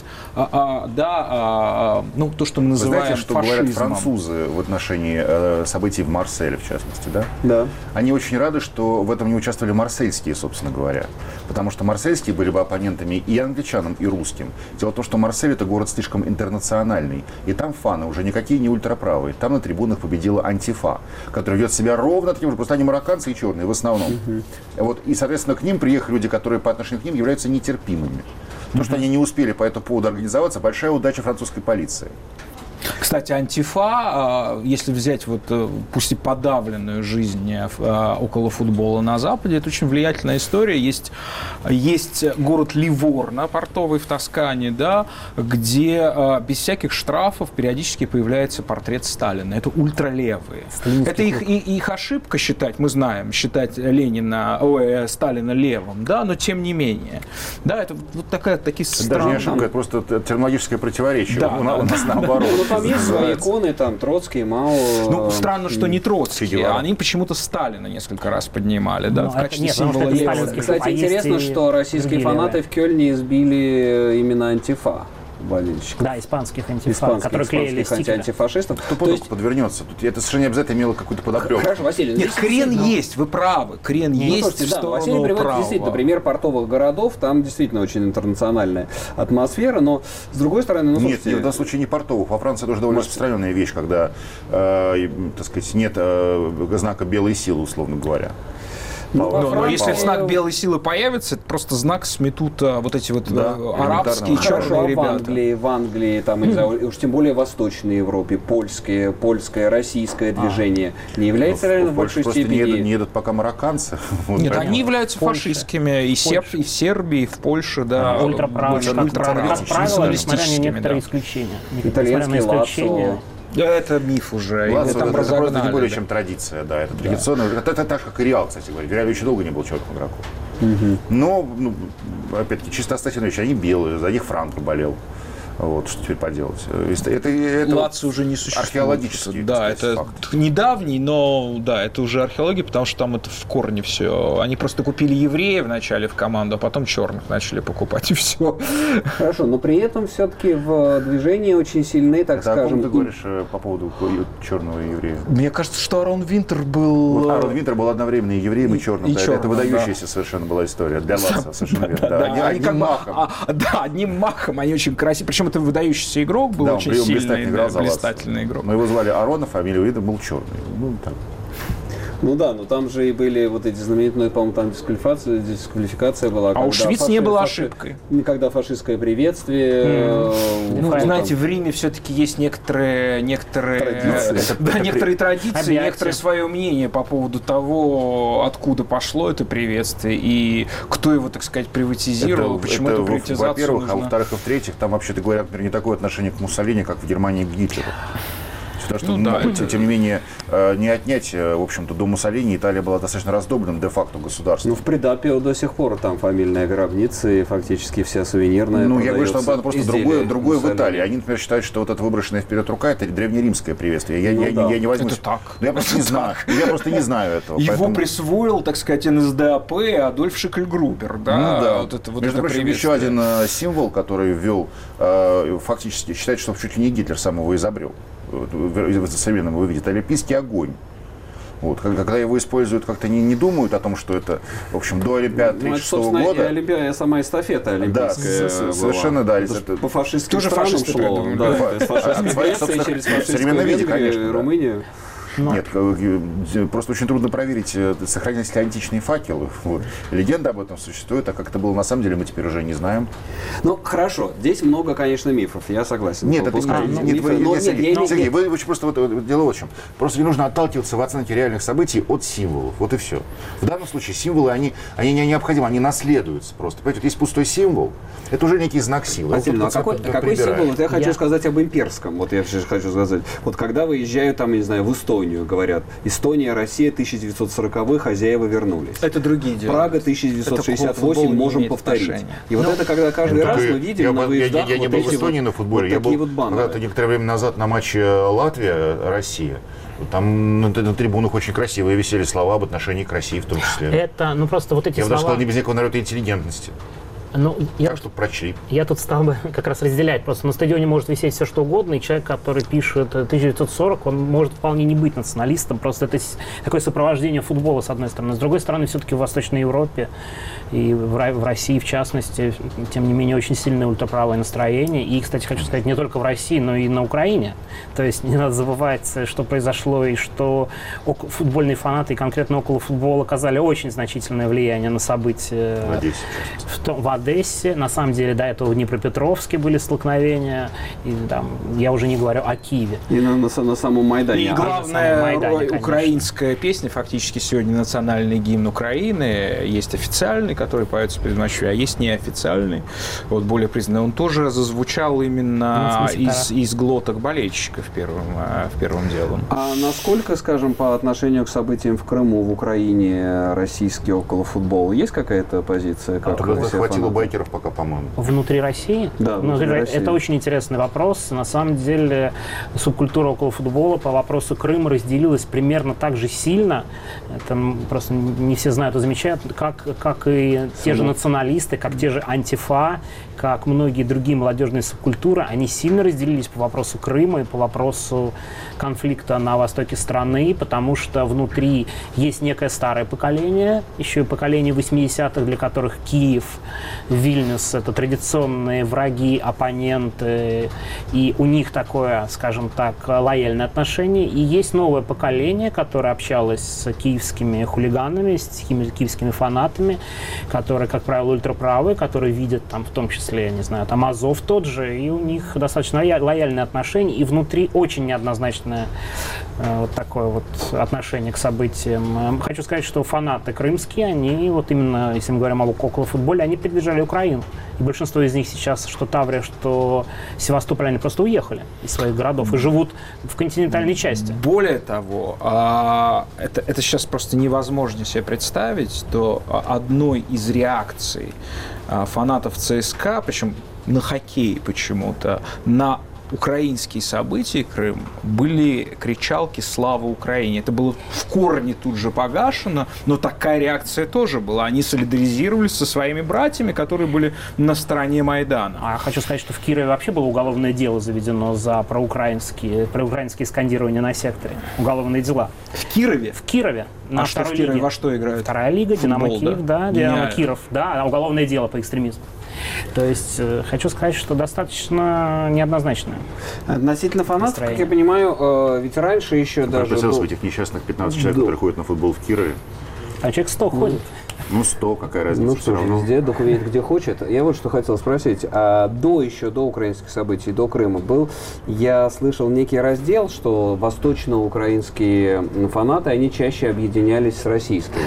то, что мы называем знаете, что фашизмом. Говорят французы в отношении событий в Марселе, в частности, да? Да. Они очень рады, что в этом не участвовали марсельские, собственно говоря. Потому что марсельские были бы оппонентами и англичанам, и русским. Дело в том, что Марсель – это город слишком интернациональный. И там фаны уже никакие не ультраправые. Там на трибунах победила антифа, которая ведет себя ровно таким же. Просто они марокканцы и черные в основном. И, соответственно, к ним приехали люди, которые по отношению к ним являются нетерпимыми. То, что они не успели по этому поводу организоваться, большая удача французской полиции. Кстати, антифа, если взять пусть и подавленную жизнь около футбола на Западе, это очень влиятельная история. Есть город Ливорно, портовый в Тоскане, да, где без всяких штрафов периодически появляется портрет Сталина. Это ультралевые. Это их ошибка считать, мы знаем, считать Сталина левым, да, но тем не менее. Да, это такие странные... Это даже не ошибка, это просто терминологическое противоречие. Да, у нас наоборот. Там есть свои иконы, там Троцкий, Мао. Странно, что не Троцкий, они почему-то Сталина несколько раз поднимали, да, в качестве символа левого. Кстати, интересно, что российские фанаты в Кёльне избили именно антифа. Болельщиков. Да, испанских антифа, которые клеили стикеры. Антифашистов. Кто подвернется? Тут это совершенно не обязательно имело какую-то подоплеку. Хорошо, Василий. Нет, крен есть, вы правы. Крен есть в сторону Василий приводит права. действительно пример портовых городов. Там действительно очень интернациональная атмосфера, но с другой стороны... Нет, в данном случае не портовых. Во Франции тоже довольно распространенная вещь, когда, так сказать, нет знака белой силы, условно говоря. Но если знак белой силы появится, это просто знак сметут эти арабские черные ребята. В Англии, там, уж тем более в Восточной Европе, польское, российское движение не является реально в большой степени... Не едут пока марокканцы. Нет, они являются фашистскими и в Сербии, и в Польше, да. Ультраправыми, как правило, несмотря на некоторые исключения. Итальянский лацо. Это миф уже. Это просто не более чем традиция, да, это традиционно. Это так же, как и Реал, кстати говоря. Реал очень долго не был черным игроком. Но, опять-таки, чисто остаточная вещь. Они белые, за них Франко болел. Вот, что теперь поделать. Это Лацио уже не существует. Археологический, да, это факт. Недавний, но да, это уже археология, потому что там это в корне все. Они просто купили евреев вначале в команду, а потом черных начали покупать, и все. Хорошо, но при этом все-таки в движении очень сильны, так скажем... О ком ты говоришь по поводу черного еврея? Мне кажется, что Арон Винтер был... Арон Винтер был одновременно и евреем, и черным. Это выдающаяся совершенно была история для Лацио, совершенно верно. Одним махом. Да, одним махом, они очень красивые. Причем это выдающийся игрок, был очень сильный, блистательный игрок. Но его звали Арон, а фамилия Уида был черный. Ну да, но там же и были вот эти знаменитые, по-моему, там дисквалификация была. А у Швиц не было ошибкой. Когда фашистское приветствие. Знаете, в Риме все-таки есть некоторые традиции, некоторое свое мнение по поводу того, откуда пошло это приветствие и кто его, так сказать, приватизировал, почему эту приватизацию во-первых, нужно. А во-вторых, и в-третьих, там вообще-то говорят, например, не такое отношение к Муссолини, как в Германии к Гитлеру. Потому что, тем не менее, не отнять, в общем-то, до Муссолини Италия была достаточно раздобленным де-факто государством. Ну, в Придапио до сих пор там фамильная гробница и фактически вся сувенирная. Я говорю, что это просто другое в Италии. Они, например, считают, что вот это выброшенная вперед рука – это древнеримское приветствие. Я не возьму. Это так. Я просто не знаю. Я просто не знаю этого. Его присвоил, так сказать, НСДАП Адольф Шикльгрубер. Да? Между прочим, еще один символ, который ввел, фактически считает, что чуть ли не Гитлер сам его изобрел. В современном вы видите, олимпийский огонь. Вот, когда его используют, как-то не думают о том, что это, в общем, до Олимпиады 1936 года. Олимпиада, сама эстафета олимпийская. Да, совершенно, да. По фашистским странам шло. В современном виде, конечно. Румынию. Нет, просто очень трудно проверить, сохранились ли античные факелы. Вот. Легенда об этом существует, а как это было на самом деле, мы теперь уже не знаем. Ну, хорошо, здесь много, конечно, мифов, я согласен. Нет, это Сергей, вы просто вот дело в чем. Просто не нужно отталкиваться в оценке реальных событий от символов. Вот и все. В данном случае символы, они не необходимы, они наследуются просто. Понимаете, вот есть пустой символ, это уже некий знак силы. Василий, а какой символ? Вот я хочу сказать об имперском. Вот я хочу сказать. Вот когда выезжают там, не знаю, в Эстонию, говорят, Эстония, Россия, 1940-х, хозяева вернулись. Это другие дела. Прага, 1968, можем повторить. Отношения. И вот это когда каждый раз мы видим на выездах я не был в Эстонии на футболе, я был когда-то некоторое время назад на матче Латвия-Россия. Там на трибунах очень красивые висели слова об отношении к России в том числе. Это, просто вот эти я бы даже слова... сказал, не без некого народа интеллигентности. Так что прочли. Я тут стал бы как раз разделять. Просто на стадионе может висеть все что угодно, и человек, который пишет 1940, он может вполне не быть националистом. Просто это такое сопровождение футбола, с одной стороны. С другой стороны, все-таки в Восточной Европе и в России, в частности, тем не менее, очень сильное ультраправое настроение. И, кстати, хочу сказать, не только в России, но и на Украине. То есть не надо забывать, что произошло, и что футбольные фанаты, и конкретно около футбола, оказали очень значительное влияние на события в Одессе. На самом деле, до этого в Днепропетровске были столкновения. И, там, я уже не говорю о Киеве. И на самом Майдане. И главная украинская песня, фактически сегодня национальный гимн Украины. Есть официальный, который поется перед матчем, а есть неофициальный, вот более признанный. Он тоже зазвучал именно из глоток болельщиков первым делом. А насколько, скажем, по отношению к событиям в Крыму, в Украине, российский околофутбол, есть какая-то позиция? Как хватило байкеров пока, по-моему. Внутри России? Да, внутри России. Это очень интересный вопрос. На самом деле субкультура околофутбола по вопросу Крыма разделилась примерно так же сильно. Это просто не все знают и замечают, как и те же националисты, как те же антифа, как многие другие молодежные субкультуры, они сильно разделились по вопросу Крыма и по вопросу конфликта на востоке страны, потому что внутри есть некое старое поколение, еще и поколение 80-х, для которых Киев, Вильнюс — это традиционные враги, оппоненты, и у них такое, скажем так, лояльное отношение. И есть новое поколение, которое общалось с киевскими хулиганами, с киевскими фанатами, которые, как правило, ультраправые, которые видят там в том числе, я не знаю, там Азов тот же, и у них достаточно лояльные отношения, и внутри очень неоднозначное вот такое вот отношение к событиям. Хочу сказать, что фанаты крымские, они вот именно, если мы говорим об околофутболе, они поддержали Украину. И большинство из них сейчас, что Таврия, что Севастополь, они просто уехали из своих городов и живут в континентальной части. Более того, это сейчас просто невозможно себе представить, то одной из реакций фанатов ЦСКА, причем на хоккей почему-то, на украинские события Крым были кричалки «Слава Украине». Это было в корне тут же погашено, но такая реакция тоже была. Они солидаризировались со своими братьями, которые были на стороне Майдана. А хочу сказать, что в Кирове вообще было уголовное дело заведено за проукраинские скандирования на секторе. Уголовные дела. В Кирове? В Кирове. На что в Кирове? Во что играют? Вторая лига, Динамо Киев, да, Динамо Киров, да, уголовное дело по экстремизму. То есть, хочу сказать, что достаточно неоднозначное. Относительно фанатов, как я понимаю, ведь раньше еще даже... в этих несчастных 15 человек, которые ходят на футбол в Кирове. А человек 100 ходит. 100, какая разница? Ну, слушай, везде дух видит, где хочет. Я вот что хотел спросить. До украинских событий, до Крыма я слышал некий раздел, что восточноукраинские фанаты, они чаще объединялись с российскими.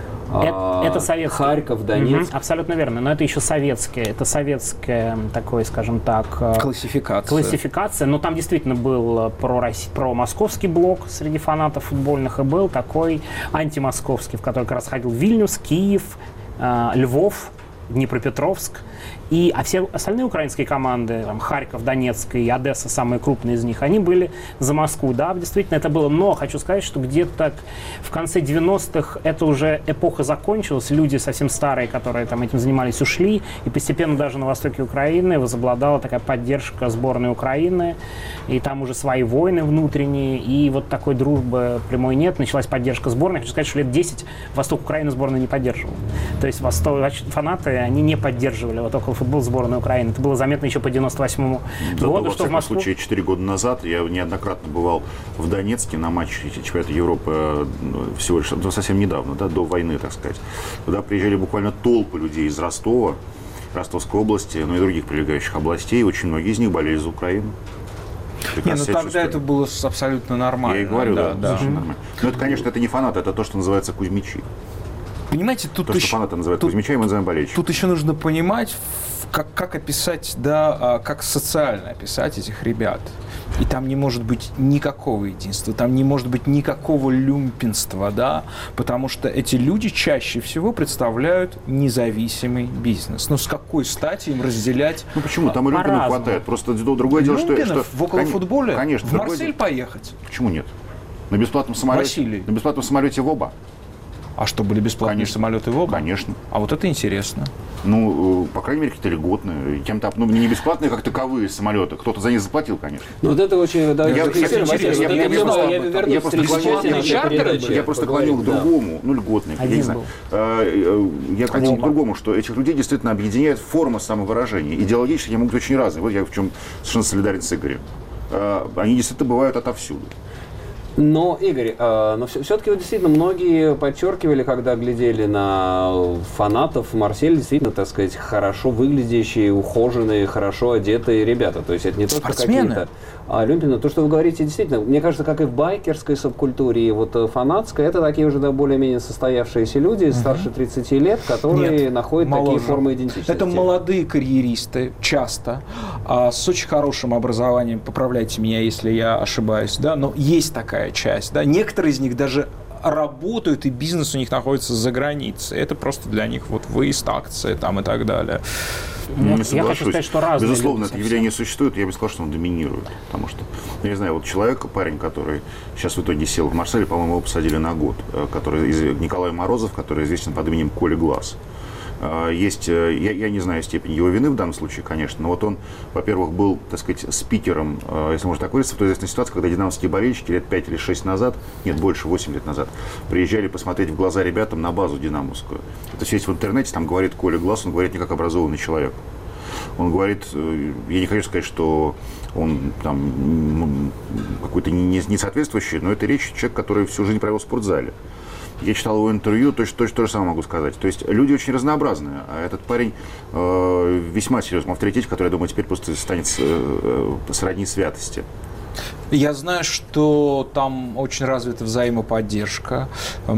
Это советский. Харьков, Донецк. Абсолютно верно. Но это еще советское. Это советская, такой, скажем так, классификация. Но там действительно был про-московский блок среди фанатов футбольных, и был такой антимосковский, в который как раз ходил Вильнюс, Киев, Львов, Днепропетровск. А все остальные украинские команды, там, Харьков, Донецк и Одесса, самые крупные из них, они были за Москву. Да, действительно, это было. Но хочу сказать, что где-то в конце 90-х это уже эпоха закончилась. Люди совсем старые, которые там этим занимались, ушли. И постепенно даже на востоке Украины возобладала такая поддержка сборной Украины. И там уже свои войны внутренние. И вот такой дружбы прямой нет. Началась поддержка сборной. Хочу сказать, что лет 10 восток Украины сборная не поддерживала. То есть фанаты, они не поддерживали вот около футбол сборной Украины. Это было заметно еще по 98-му году, что в Москву... В случае 4 года назад я неоднократно бывал в Донецке на матче чемпионата Европы всего лишь совсем недавно, да, до войны, так сказать. Туда приезжали буквально толпы людей из Ростова, Ростовской области, ну и других прилегающих областей. Очень многие из них болели за Украину. Не, ну тогда это было абсолютно нормально. Я и говорю, да, совершенно нормально. Но это, конечно, это не фанаты, это то, что называется кузьмичи. Понимаете, тут То, что фанаты называют кузьмичами, мы называем болельщиками. Тут еще нужно понимать, как описать, да, как социально описать этих ребят. И там не может быть никакого единства, там не может быть никакого люмпенства, да, потому что эти люди чаще всего представляют независимый бизнес. Но с какой стати им разделять? Ну почему? Там и люмпенов хватает. Просто другое дело, что... в околофутболе? Конечно. В Марсель поехать? Почему нет? На бесплатном самолете? Василий. На бесплатном самолете в оба? А что, были бесплатные самолеты в оба? Конечно. А вот это интересно. Ну, по крайней мере, какие-то льготные. Кем-то, ну, не бесплатные, как таковые самолеты. Кто-то за них заплатил, конечно. Ну, вот это очень... Да, я просто клонил к другому. Ну, льготные. Я не знаю. Я клонил к другому, что этих людей действительно объединяет форма самовыражения. Идеологически они могут быть очень разные. Вот я в чем совершенно солидарен с Игорем. Они действительно бывают отовсюду. Но, Игорь, но все-таки вот действительно многие подчеркивали, когда глядели на фанатов Марсель, действительно, так сказать, хорошо выглядящие, ухоженные, хорошо одетые ребята. То есть это не только какие-то люмпины. То, что вы говорите, действительно, мне кажется, как и в байкерской субкультуре, и вот фанатской, это такие уже более-менее состоявшиеся люди, старше 30 лет, которые находят такие формы идентичности. Это молодые карьеристы, часто, с очень хорошим образованием, поправляйте меня, если я ошибаюсь, да, но есть такая часть, да, некоторые из них даже работают, и бизнес у них находится за границей. Это просто для них вот выезд, акции там и так далее. Я хочу сказать, что разные. Безусловно, это явление существует, я бы сказал, что он доминирует. Потому что, я не знаю, вот человек, парень, который сейчас в итоге сел в Марселе, по-моему, его посадили на год, который Николай Морозов, который известен под именем Коля Глаз. Есть, я не знаю степень его вины в данном случае, конечно, но вот он, во-первых, был, так сказать, спикером, если можно так выразиться, в той известной ситуации, когда динамовские болельщики лет 5 или 6 назад, нет, больше, 8 лет назад, приезжали посмотреть в глаза ребятам на базу динамовскую. Это все есть в интернете, там говорит Коля Глаз, он говорит не как образованный человек. Он говорит, я не хочу сказать, что он там какой-то не соответствующий, но это речь человека, который всю жизнь провел в спортзале. Я читал его интервью, то же самое могу сказать. То есть люди очень разнообразные. А этот парень весьма серьезный авторитет, который, я думаю, теперь просто станет сродни святости. Я знаю, что там очень развита взаимоподдержка. Я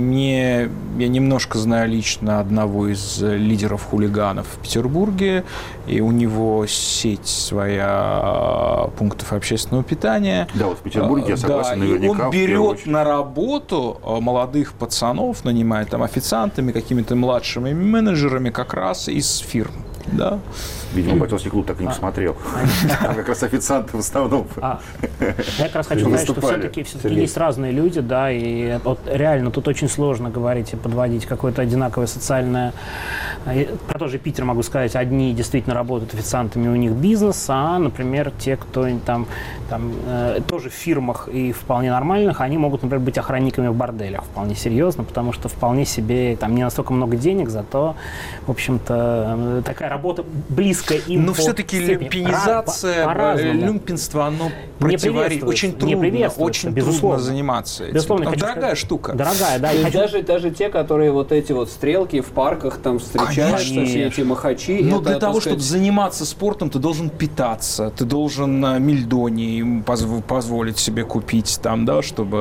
немножко знаю лично одного из лидеров хулиганов в Петербурге, и у него сеть своя пунктов общественного питания. Да, вот в Петербурге, я согласен, наверняка. И он берет на работу молодых пацанов, нанимает там официантами, какими-то младшими менеджерами как раз из фирм. Да. Видимо, бойцовский клуб так и не посмотрел. Там как раз официанты в основном. Я как раз хочу сказать, что все-таки есть разные люди, да, и вот реально тут очень сложно говорить и подводить какое-то одинаковое социальное... Про тот же Питер могу сказать, одни действительно работают официантами, у них бизнес, а, например, те, кто там тоже в фирмах и вполне нормальных, они могут, например, быть охранниками в борделях вполне серьезно, потому что вполне себе там не настолько много денег, зато, в общем-то, такая работа близкая им. Но все-таки люмпинизация, люмпинство, оно очень трудно заниматься этим. Безусловно, дорогая штука. Дорогая, да. Даже те, которые вот эти вот стрелки в парках там встречаются, все эти махачи. Но для того, чтобы заниматься спортом, ты должен питаться, ты должен мельдоний позволить себе купить там, да, чтобы...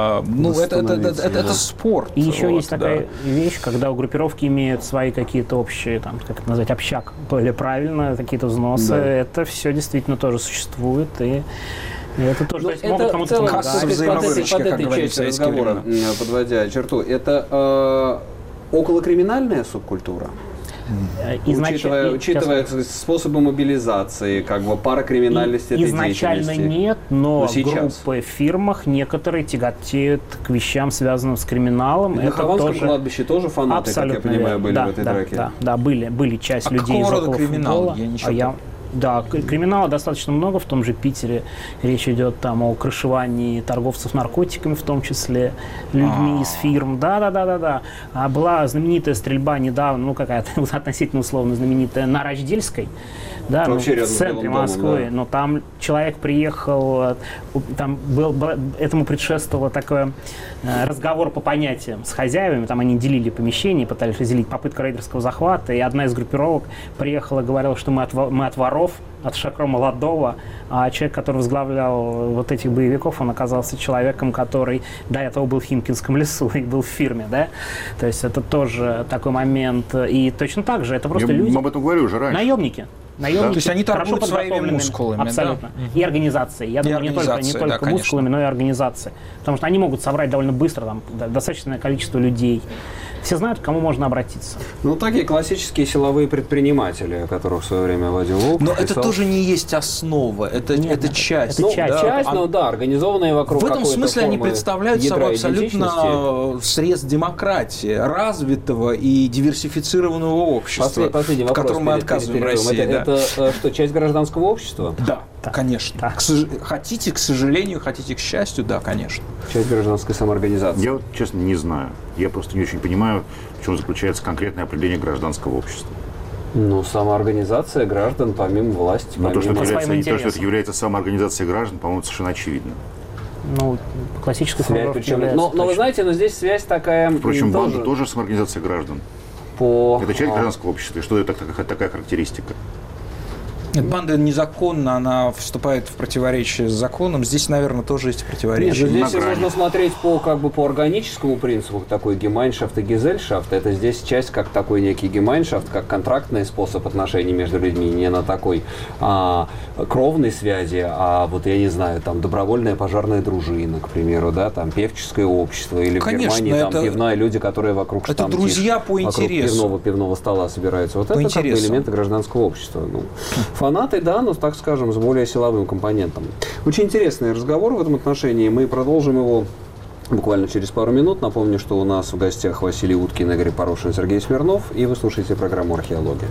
это спорт. И еще есть такая вещь, когда у группировки имеют свои какие-то общие, там, как это назвать, общак, или правильно, какие-то взносы, это все действительно тоже существует, и это тоже могут кому-то помогать. Под этой частью разговора, подводя черту, это околокриминальная субкультура? Учитывая способы мобилизации, как бы паракриминальности этой деятельности. Изначально нет, но группы в фирмах некоторые тяготеют к вещам, связанным с криминалом. На Хованском кладбище тоже фанаты, как я понимаю, были в этой драке? Да, были часть людей из около футбола. Я Да, криминала достаточно много в том же Питере. Речь идет там о крышевании торговцев наркотиками, в том числе людьми из фирм. Да. А была знаменитая стрельба недавно, ну какая-то относительно условно знаменитая, на Рождельской, да, в центре Москвы. Да. Но там человек приехал, там этому предшествовало такое разговор по понятиям с хозяевами. Там они делили помещение, пытались разделить, попытка рейдерского захвата. И одна из группировок приехала и говорила, что мы от воров, от Шакро молодого, а человек, который возглавлял вот этих боевиков, он оказался человеком, который до этого был в Химкинском лесу и был в фирме, да? То есть это тоже такой момент. И точно так же, это просто люди... Мы об этом говорили уже раньше. Наемники. Да? То есть они торгуют своими мускулами. Абсолютно. Да? И организацией. Я думаю, не только да, мускулами, но и организацией. Потому что они могут собрать довольно быстро там, достаточное количество людей. Все знают, к кому можно обратиться. Ну, такие классические силовые предприниматели, о которых в свое время Вадим Волков Но писал. это тоже не есть основа, это часть. Это часть, но да, организованные вокруг в этом какой-то смысле они формы представляют собой абсолютно срез демократии, развитого и диверсифицированного общества, в котором мы отказываем России. Это что, часть гражданского общества? Да. Конечно. Да. Хотите, к сожалению, хотите, к счастью, да, конечно. Часть гражданской самоорганизации. Я вот, честно, не знаю. Я просто не очень понимаю, в чем заключается конкретное определение гражданского общества. Ну, самоорганизация граждан помимо власти. Но помимо... то, что это является самоорганизацией граждан, по-моему, совершенно очевидно. Ну, классическая формулировка. Но вы знаете, но здесь связь такая... Впрочем, банда тоже самоорганизация граждан. Это часть гражданского общества. И что это такая характеристика? Нет, банда незаконна, она вступает в противоречие с законом. Здесь, наверное, тоже есть противоречие. Нет, здесь можно смотреть по органическому принципу, такой гемайншафт и гезельшафт. Это здесь часть как такой некий гемайншафт, как контрактный способ отношений между людьми, не на такой кровной связи, а вот, я не знаю, там, добровольная пожарная дружина, к примеру, да, там, певческое общество, или конечно, в Германии там пивная, люди, которые вокруг это друзья по интересу. Вокруг пивного стола собираются. Вот это как бы элементы гражданского общества. Ну, фанаты, да, но, так скажем, с более силовым компонентом. Очень интересный разговор в этом отношении. Мы продолжим его буквально через пару минут. Напомню, что у нас в гостях Василий Уткин, Игорь Порошин, Сергей Смирнов. И вы слушаете программу «Археология».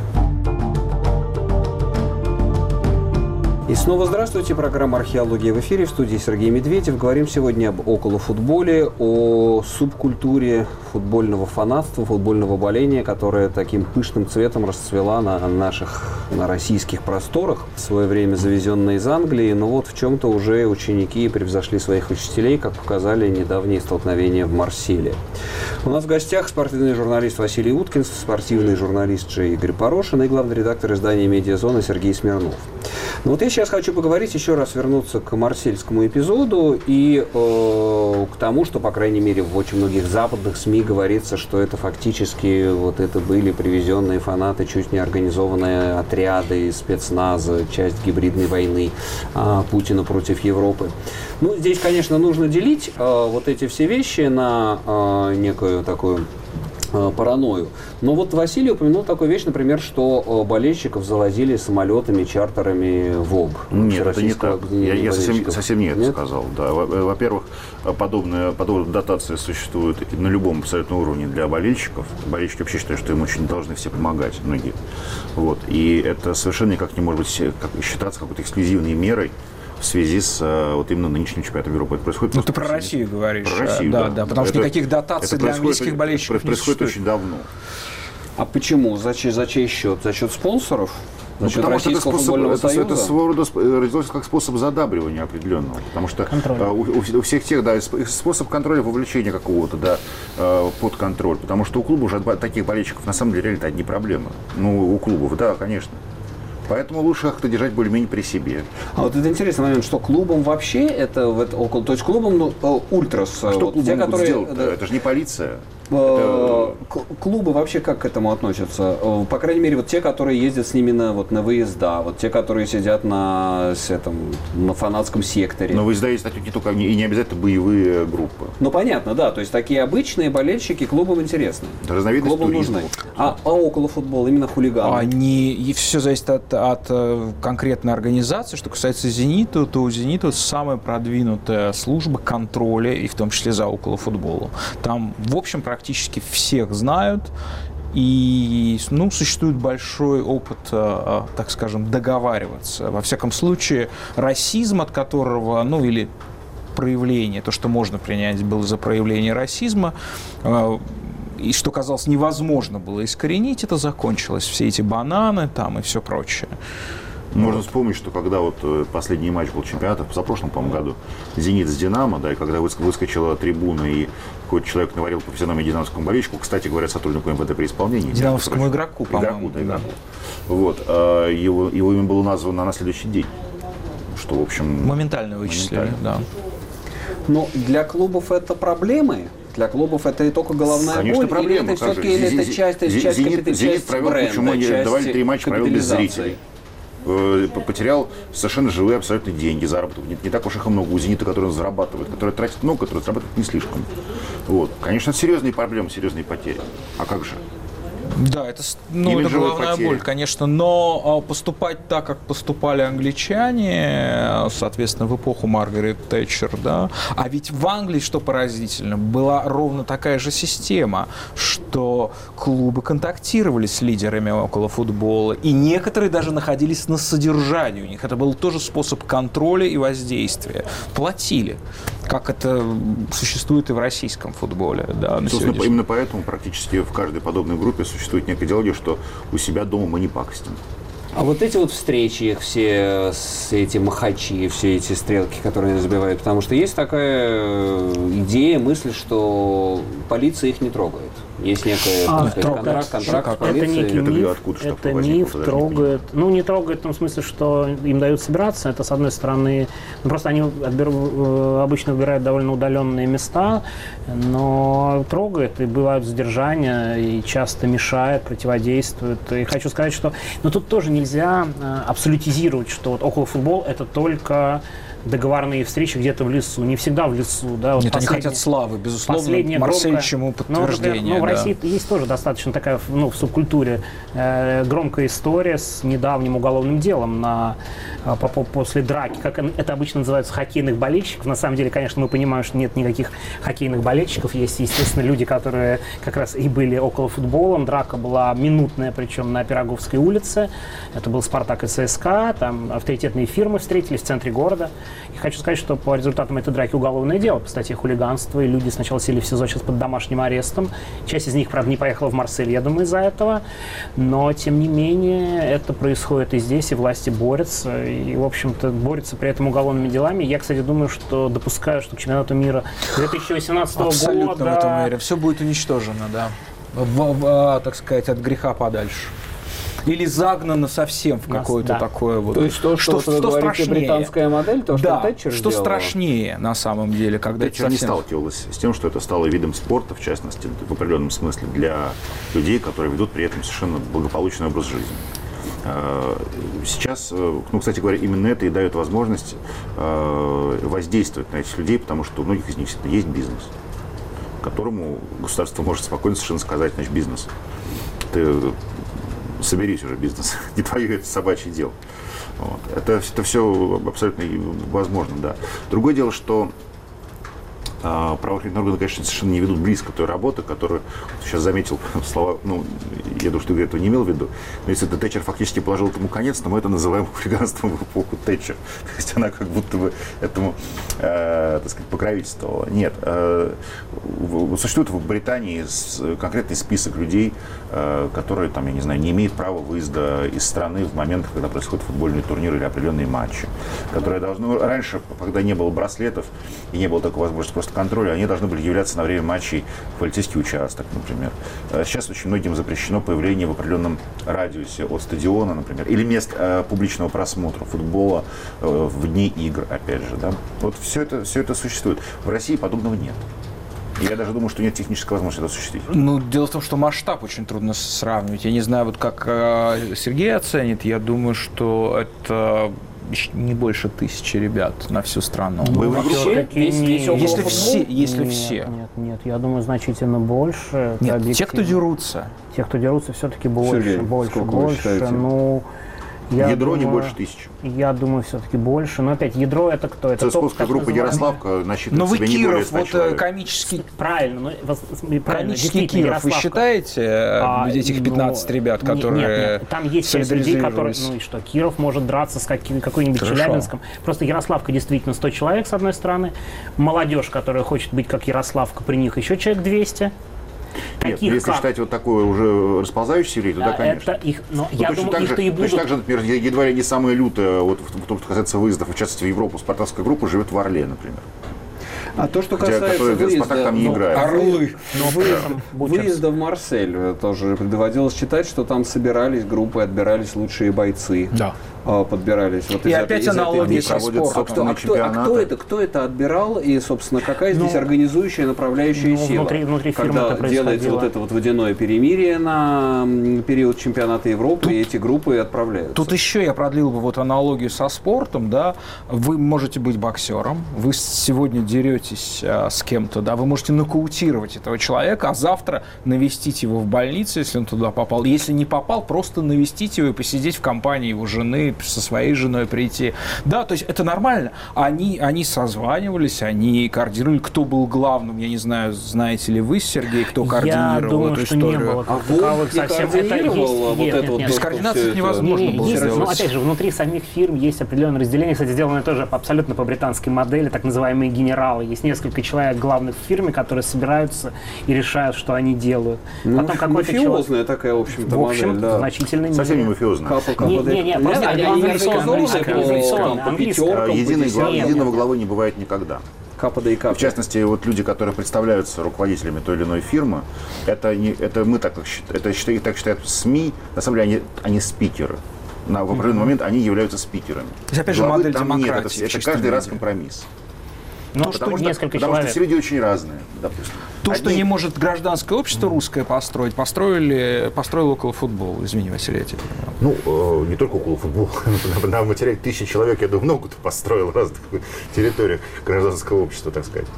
И снова здравствуйте. Программа «Археология» в эфире. В студии Сергей Медведев. Говорим сегодня об околофутболе, о субкультуре футбольного фанатства, футбольного боления, которое таким пышным цветом расцвела на российских просторах, в свое время завезенная из Англии. Но вот в чем-то уже ученики превзошли своих учителей, как показали недавние столкновения в Марселе. У нас в гостях спортивный журналист Василий Уткин, спортивный журналист Игорь Порошин и главный редактор издания «Медиазона» Сергей Смирнов. Но вот я сейчас хочу поговорить, еще раз вернуться к марсельскому эпизоду и к тому, что, по крайней мере, в очень многих западных СМИ говорится, что это фактически вот это были привезенные фанаты, чуть не организованные отряды спецназа, часть гибридной войны Путина против Европы. Ну, здесь, конечно, нужно делить вот эти все вещи на некую такую паранойю. Но вот Василий упомянул такую вещь, например, что болельщиков завозили самолетами, чартерами ВОГ. Нет, это не так. Я совсем не это сказал. Да. Во-первых, подобная дотация существует на любом абсолютно уровне для болельщиков. Болельщики вообще считают, что им очень должны все помогать, многие. Вот. И это совершенно никак не может быть считаться какой-то эксклюзивной мерой в связи с вот именно нынешним чемпионатом Европы. Это происходит. Ну, ты про Россию говоришь. Про Россию, да. Потому что никаких дотаций для английских болельщиков не происходит очень давно. А почему? За чей счет? За счет спонсоров? Ну, потому что это своего рода родилось как способ задабривания определенного. Потому что у всех тех, да, способ контроля, вовлечения какого-то, да, под контроль. Потому что у клуба уже таких болельщиков на самом деле реально одни проблемы. Ну, у клубов, да, конечно. Поэтому лучше как-то держать более-менее при себе. А вот это интересный момент, что клубам вообще это около, то есть клубам ультрас. А что клубы могут сделать? Это же не полиция. Клубы вообще как к этому относятся? По крайней мере, вот те, которые ездят с ними на выезда, вот те, которые сидят на фанатском секторе. Но выезда есть не только и не обязательно боевые группы. Ну понятно, да. То есть такие обычные болельщики клубам интересны. Разновидность туризма. А около футбола именно хулиганы? И все зависит от конкретной организации. Что касается «Зенита», то у «Зенита» самая продвинутая служба контроля, и в том числе за околофутболом. Там, в общем, практически всех знают, И, существует большой опыт, так скажем, договариваться. Во всяком случае, расизм, от которого, или проявление, то, что можно принять было за проявление расизма, и что казалось невозможно было искоренить, это закончилось. Все эти бананы там и все прочее. Можно вспомнить, что когда последний матч был чемпионата, в позапрошлом, по-моему, году, «Зенит» с «Динамо», да, и когда выскочила трибуна, и какой-то человек наварил профессиональному динамовскому болельщику, кстати говоря, сотруднику МВД при исполнении. Динамовскому игроку, по-моему. Игроку. Вот. Его имя было названо на следующий день. Что, в общем... Моментально вычислили, да. Но для клубов это проблемы? Для клубов это и только головная Конечно, боль? проблема. Или это все-таки это часть «Зенит» провел, почему они давали 3 матча, провел без зрителей. Потерял совершенно живые абсолютно деньги, заработок. Не так уж их и много у «Зенита», которые он зарабатывает, которые тратит много, которые зарабатывают не слишком. Вот. Конечно, это серьезные проблемы, серьезные потери. А как же? Да, это головная боль, конечно, но поступать так, как поступали англичане, соответственно, в эпоху Маргарет Тэтчер, да, а ведь в Англии, что поразительно, была ровно такая же система, что клубы контактировали с лидерами около футбола, и некоторые даже находились на содержании у них. Это был тоже способ контроля и воздействия. Платили, как это существует и в российском футболе. Да, собственно, именно поэтому практически в каждой подобной группе существует некая идеология, что у себя дома мы не пакостим. А вот эти вот встречи, все эти махачи, все эти стрелки, которые они забивают, потому что есть такая идея, мысль, что полиция их не трогает. Есть некий контракт с полицией. Это некий миф, это миф, трогает. Не трогает в том смысле, что им дают собираться. Это, с одной стороны, просто они обычно выбирают довольно удаленные места, но трогает, и бывают задержания, и часто мешает, противодействует. И хочу сказать, что тут тоже нельзя абсолютизировать, что вот околофутбол – это только договорные встречи где-то в лесу. Не всегда в лесу. Да, нет, они хотят славы, безусловно. Марсель чему подтверждение. В России есть тоже достаточно такая, в субкультуре громкая история с недавним уголовным делом после драки, как это обычно называется, хоккейных болельщиков. На самом деле, конечно, мы понимаем, что нет никаких хоккейных болельщиков. Есть, естественно, люди, которые как раз и были около футболом. Драка была минутная, причем на Пироговской улице. Это был «Спартак» и ЦСКА. Там авторитетные фирмы встретились в центре города. И хочу сказать, что по результатам этой драки уголовное дело по статье хулиганства, и люди сначала сели в СИЗО, сейчас под домашним арестом. Часть из них, правда, не поехала в Марсель, я думаю, из-за этого. Но, тем не менее, это происходит и здесь, и власти борются. И, в общем-то, борются при этом уголовными делами. Я, кстати, думаю, что допускаю, что к чемпионату мира 2018 года... Абсолютно в этом мире. Все будет уничтожено, да. Так сказать, от греха подальше. Или загнано совсем в какое-то такое вот. То есть то, что вы говорите, британская модель, то, что Тэтчер что сделала? Страшнее на самом деле, когда Тэтчер не сталкивалась с тем, что это стало видом спорта, в частности, в определенном смысле, для людей, которые ведут при этом совершенно благополучный образ жизни. Сейчас, кстати говоря, именно это и дает возможность воздействовать на этих людей, потому что у многих из них есть бизнес, которому государство может спокойно совершенно сказать, значит, бизнес. Ты соберись уже, бизнес, не твое это собачье дело. Вот. Это все абсолютно возможно, да. Другое дело, что правоохранительные органы, конечно, совершенно не ведут близко той работы, которую сейчас заметил слова, я думаю, что Игорь этого не имел в виду, но если Тэтчер фактически положил этому конец, то мы это называем хулиганством в эпоху Тэтчер. То есть она как будто бы этому, так сказать, покровительствовала. Нет. Существует в Британии конкретный список людей, которые, там, я не знаю, не имеют права выезда из страны в момент, когда происходят футбольные турниры или определенные матчи, которые должны... Раньше, когда не было браслетов и не было такой возможности просто контроля, они должны были являться на время матчей в полицейский участок, например. Сейчас очень многим запрещено появление в определенном радиусе от стадиона, например, или мест публичного просмотра футбола в дни игр, опять же. Да? Вот все это существует. В России подобного нет. Я даже думаю, что нет технической возможности это осуществить. Дело в том, что масштаб очень трудно сравнивать. Я не знаю, вот как Сергей оценит, я думаю, что это не больше 1000 ребят на всю страну. Если все. Нет, я думаю, значительно больше. Нет, те, кто дерутся. Те, кто дерутся, все-таки больше. Сергей, больше. Ядро не больше 1000. Я думаю, все-таки больше. Но опять, ядро это кто? Это ЦСКА группа Ярославка насчитывает вы себе не более Киров, 100 вот человек. комический... Правильно, Комический Киров, вы считаете этих 15 ребят, которые Нет, там есть часть людей, которые... Ну и что, Киров может драться с какой-нибудь Челябинском. Просто Ярославка действительно 100 человек, с одной стороны. Молодежь, которая хочет быть как Ярославка, при них еще человек 200. Нет, если считать вот такое уже расползающееся евреи, тогда, конечно. Это их, но Ну, я думаю, их-то и будут... Точно так же, например, едва ли не самое лютое, вот в том, что касается выездов, в частности, в Европу, спартакская группа живет в Орле, например. А то, что касается Спартак там не играет. Орлы. Выезда в Марсель тоже доводилось считать, что там собирались группы, отбирались лучшие бойцы. Да. Подбирались. Вот И опять аналогии со спортом. Кто это отбирал и, собственно, какая здесь организующая направляющая сила? Внутри фирмы когда это делается вот это вот водяное перемирие на период чемпионата Европы, и эти группы отправляются. Тут еще я продлил бы вот аналогию со спортом, да. Вы можете быть боксером, вы сегодня деретесь с кем-то, да, вы можете нокаутировать этого человека, а завтра навестить его в больнице, если он туда попал. Если не попал, просто навестить его и посидеть в компании его жены, со своей женой прийти. Да, то есть это нормально. Они созванивались, они координировали, кто был главным. Я не знаю, знаете ли вы, Сергей, кто координировал эту историю? Не было Волк не координировал вот это вот? Без координации это невозможно было сделать. Но опять же, внутри самих фирм есть определенное разделение, кстати, сделанное тоже абсолютно по британской модели, так называемые генералы. Есть несколько человек главных в фирме, которые собираются и решают, что они делают. Потом мафиозная такая, в общем-то, модель, да. Значительно Совсем не мафиозная. Не, просто Единого главы не бывает никогда. Капа и капа. В частности, вот люди, которые представляются руководителями той или иной фирмы, это мы так считают СМИ, на самом деле они спикеры. В определенный момент они являются спикерами. То есть, опять же, модель демократии. Это каждый раз компромисс. Ну, потому несколько что человек. все люди очень разные, допустим. То, что не может гражданское общество русское построить, построил около футбола. Извини, Василий, я тебя понимаю. Ну, не только около футбола. На материале 1000 человек, я думаю, много кто построил в разных территориях гражданского общества, так сказать.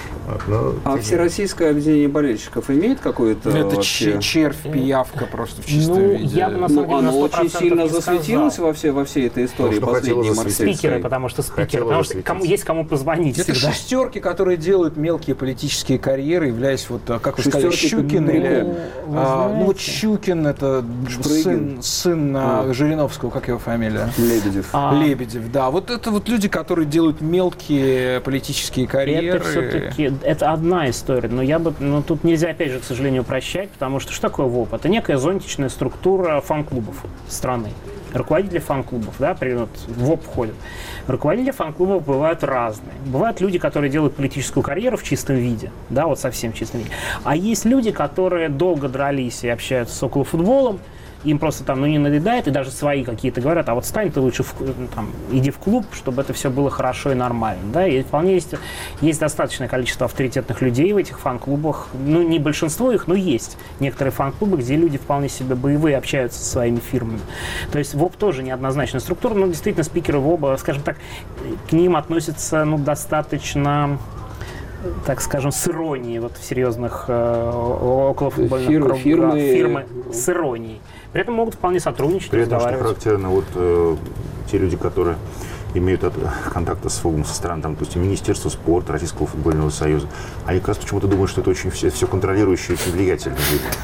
А Всероссийское объединение болельщиков имеет какое-то это вообще... червь, пиявка просто в чистом виде. Я бы на самом деле оно очень сильно засветилось во всей этой истории последней марсельской. Спикеры, потому что есть кому позвонить это всегда. Шестерки, которые делают мелкие политические карьеры, являясь, вот, как вы сказали, Щукин или... Ну, вот Щукин, это сын Жириновского, как его фамилия? Лебедев. Лебедев, да. Вот это вот люди, которые делают мелкие политические карьеры. Это все-таки, это одна история, но тут нельзя, опять же, к сожалению, упрощать, потому что что такое ВОП? Это некая зонтичная структура фан-клубов страны. Руководители фан-клубов, да, в ВОП входят. Руководители фан-клубов бывают разные. Бывают люди, которые делают политическую карьеру в чистом виде, да, вот совсем в чистом виде. А есть люди, которые долго дрались и общаются с околофутболом, им просто там, не надоедает, и даже свои какие-то говорят, а вот стань ты лучше, иди в клуб, чтобы это все было хорошо и нормально, да, и вполне есть достаточное количество авторитетных людей в этих фан-клубах, не большинство их, но есть некоторые фан-клубы, где люди вполне себе боевые общаются со своими фирмами. То есть ВОП тоже неоднозначная структура, но действительно спикеры ВОПа, скажем так, к ним относятся, достаточно, так скажем, с иронией вот в серьезных околофутбольных кругах. Фирмы с иронией. При этом могут вполне сотрудничать, при этом, разговаривать. что характерно, вот те люди, которые имеют контакты с ФОГом со стороны, допустим, Министерства спорта, Российского футбольного союза, они как раз почему-то думают, что это очень все контролирующие, очень влиятельные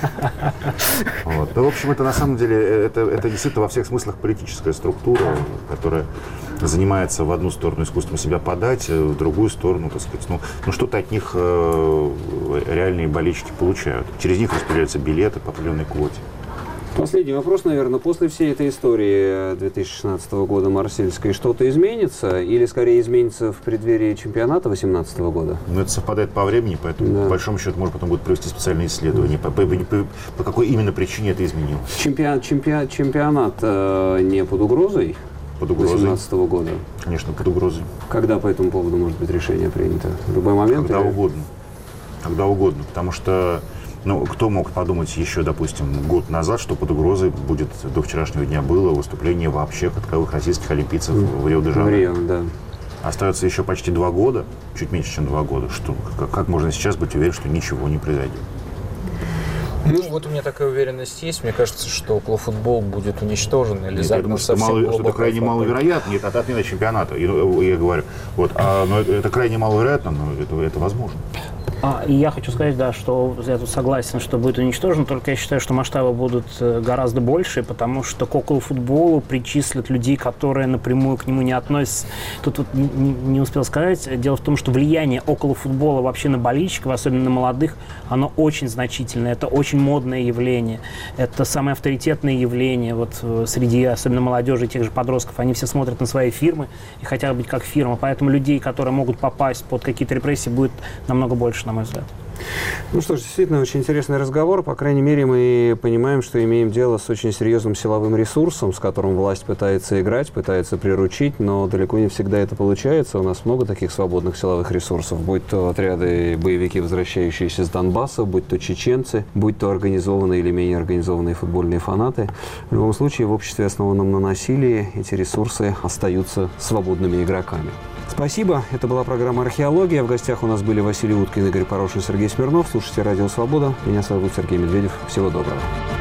люди. Ну, в общем, это на самом деле, это действительно во всех смыслах политическая структура, которая занимается в одну сторону искусством себя подать, в другую сторону, так сказать, что-то от них реальные болельщики получают. Через них распределяются билеты по определенной квоте. Последний вопрос, наверное. После всей этой истории 2016 года марсельской что-то изменится? Или, скорее, изменится в преддверии чемпионата 2018 года? Это совпадает по времени, поэтому, по большому счету, можно потом будет провести специальные исследования, по какой именно причине это изменилось. Чемпионат не под угрозой? Под угрозой. 2018 года? Конечно, под угрозой. Когда по этому поводу может быть решение принято? В любой момент? Когда угодно. Когда угодно. Потому что кто мог подумать еще, допустим, год назад, что под угрозой будет, до вчерашнего дня было выступление вообще таковых российских олимпийцев в Рио-де-Жанейро. Да. Остается еще почти 2 года, чуть меньше, чем 2 года. Как можно сейчас быть уверен, что ничего не произойдет? Ну, вот у меня такая уверенность есть. Мне кажется, что околофутбол будет уничтожен или Я думаю, что это крайне маловероятно. Нет, это отмена чемпионата, я говорю. Вот, но это крайне маловероятно, но это возможно. И я хочу сказать, да, что я тут согласен, что будет уничтожен, только я считаю, что масштабы будут гораздо больше, потому что к околофутболу причислят людей, которые напрямую к нему не относятся. Тут вот не успел сказать. Дело в том, что влияние околофутбола вообще на болельщиков, особенно на молодых, оно очень значительное. Это очень модное явление. Это самое авторитетное явление вот среди особенно молодежи и тех же подростков. Они все смотрят на свои фирмы и хотят быть как фирма. Поэтому людей, которые могут попасть под какие-то репрессии, будет намного больше, на мой взгляд. Ну что ж, действительно, очень интересный разговор. По крайней мере, мы понимаем, что имеем дело с очень серьезным силовым ресурсом, с которым власть пытается играть, пытается приручить, но далеко не всегда это получается. У нас много таких свободных силовых ресурсов, будь то отряды боевики, возвращающиеся с Донбасса, будь то чеченцы, будь то организованные или менее организованные футбольные фанаты. В любом случае, в обществе, основанном на насилии, эти ресурсы остаются свободными игроками. Спасибо. Это была программа «Археология». В гостях у нас были Василий Уткин, Игорь Порошин, Сергей Смирнов. Слушайте «Радио Свобода». Меня зовут Сергей Медведев. Всего доброго.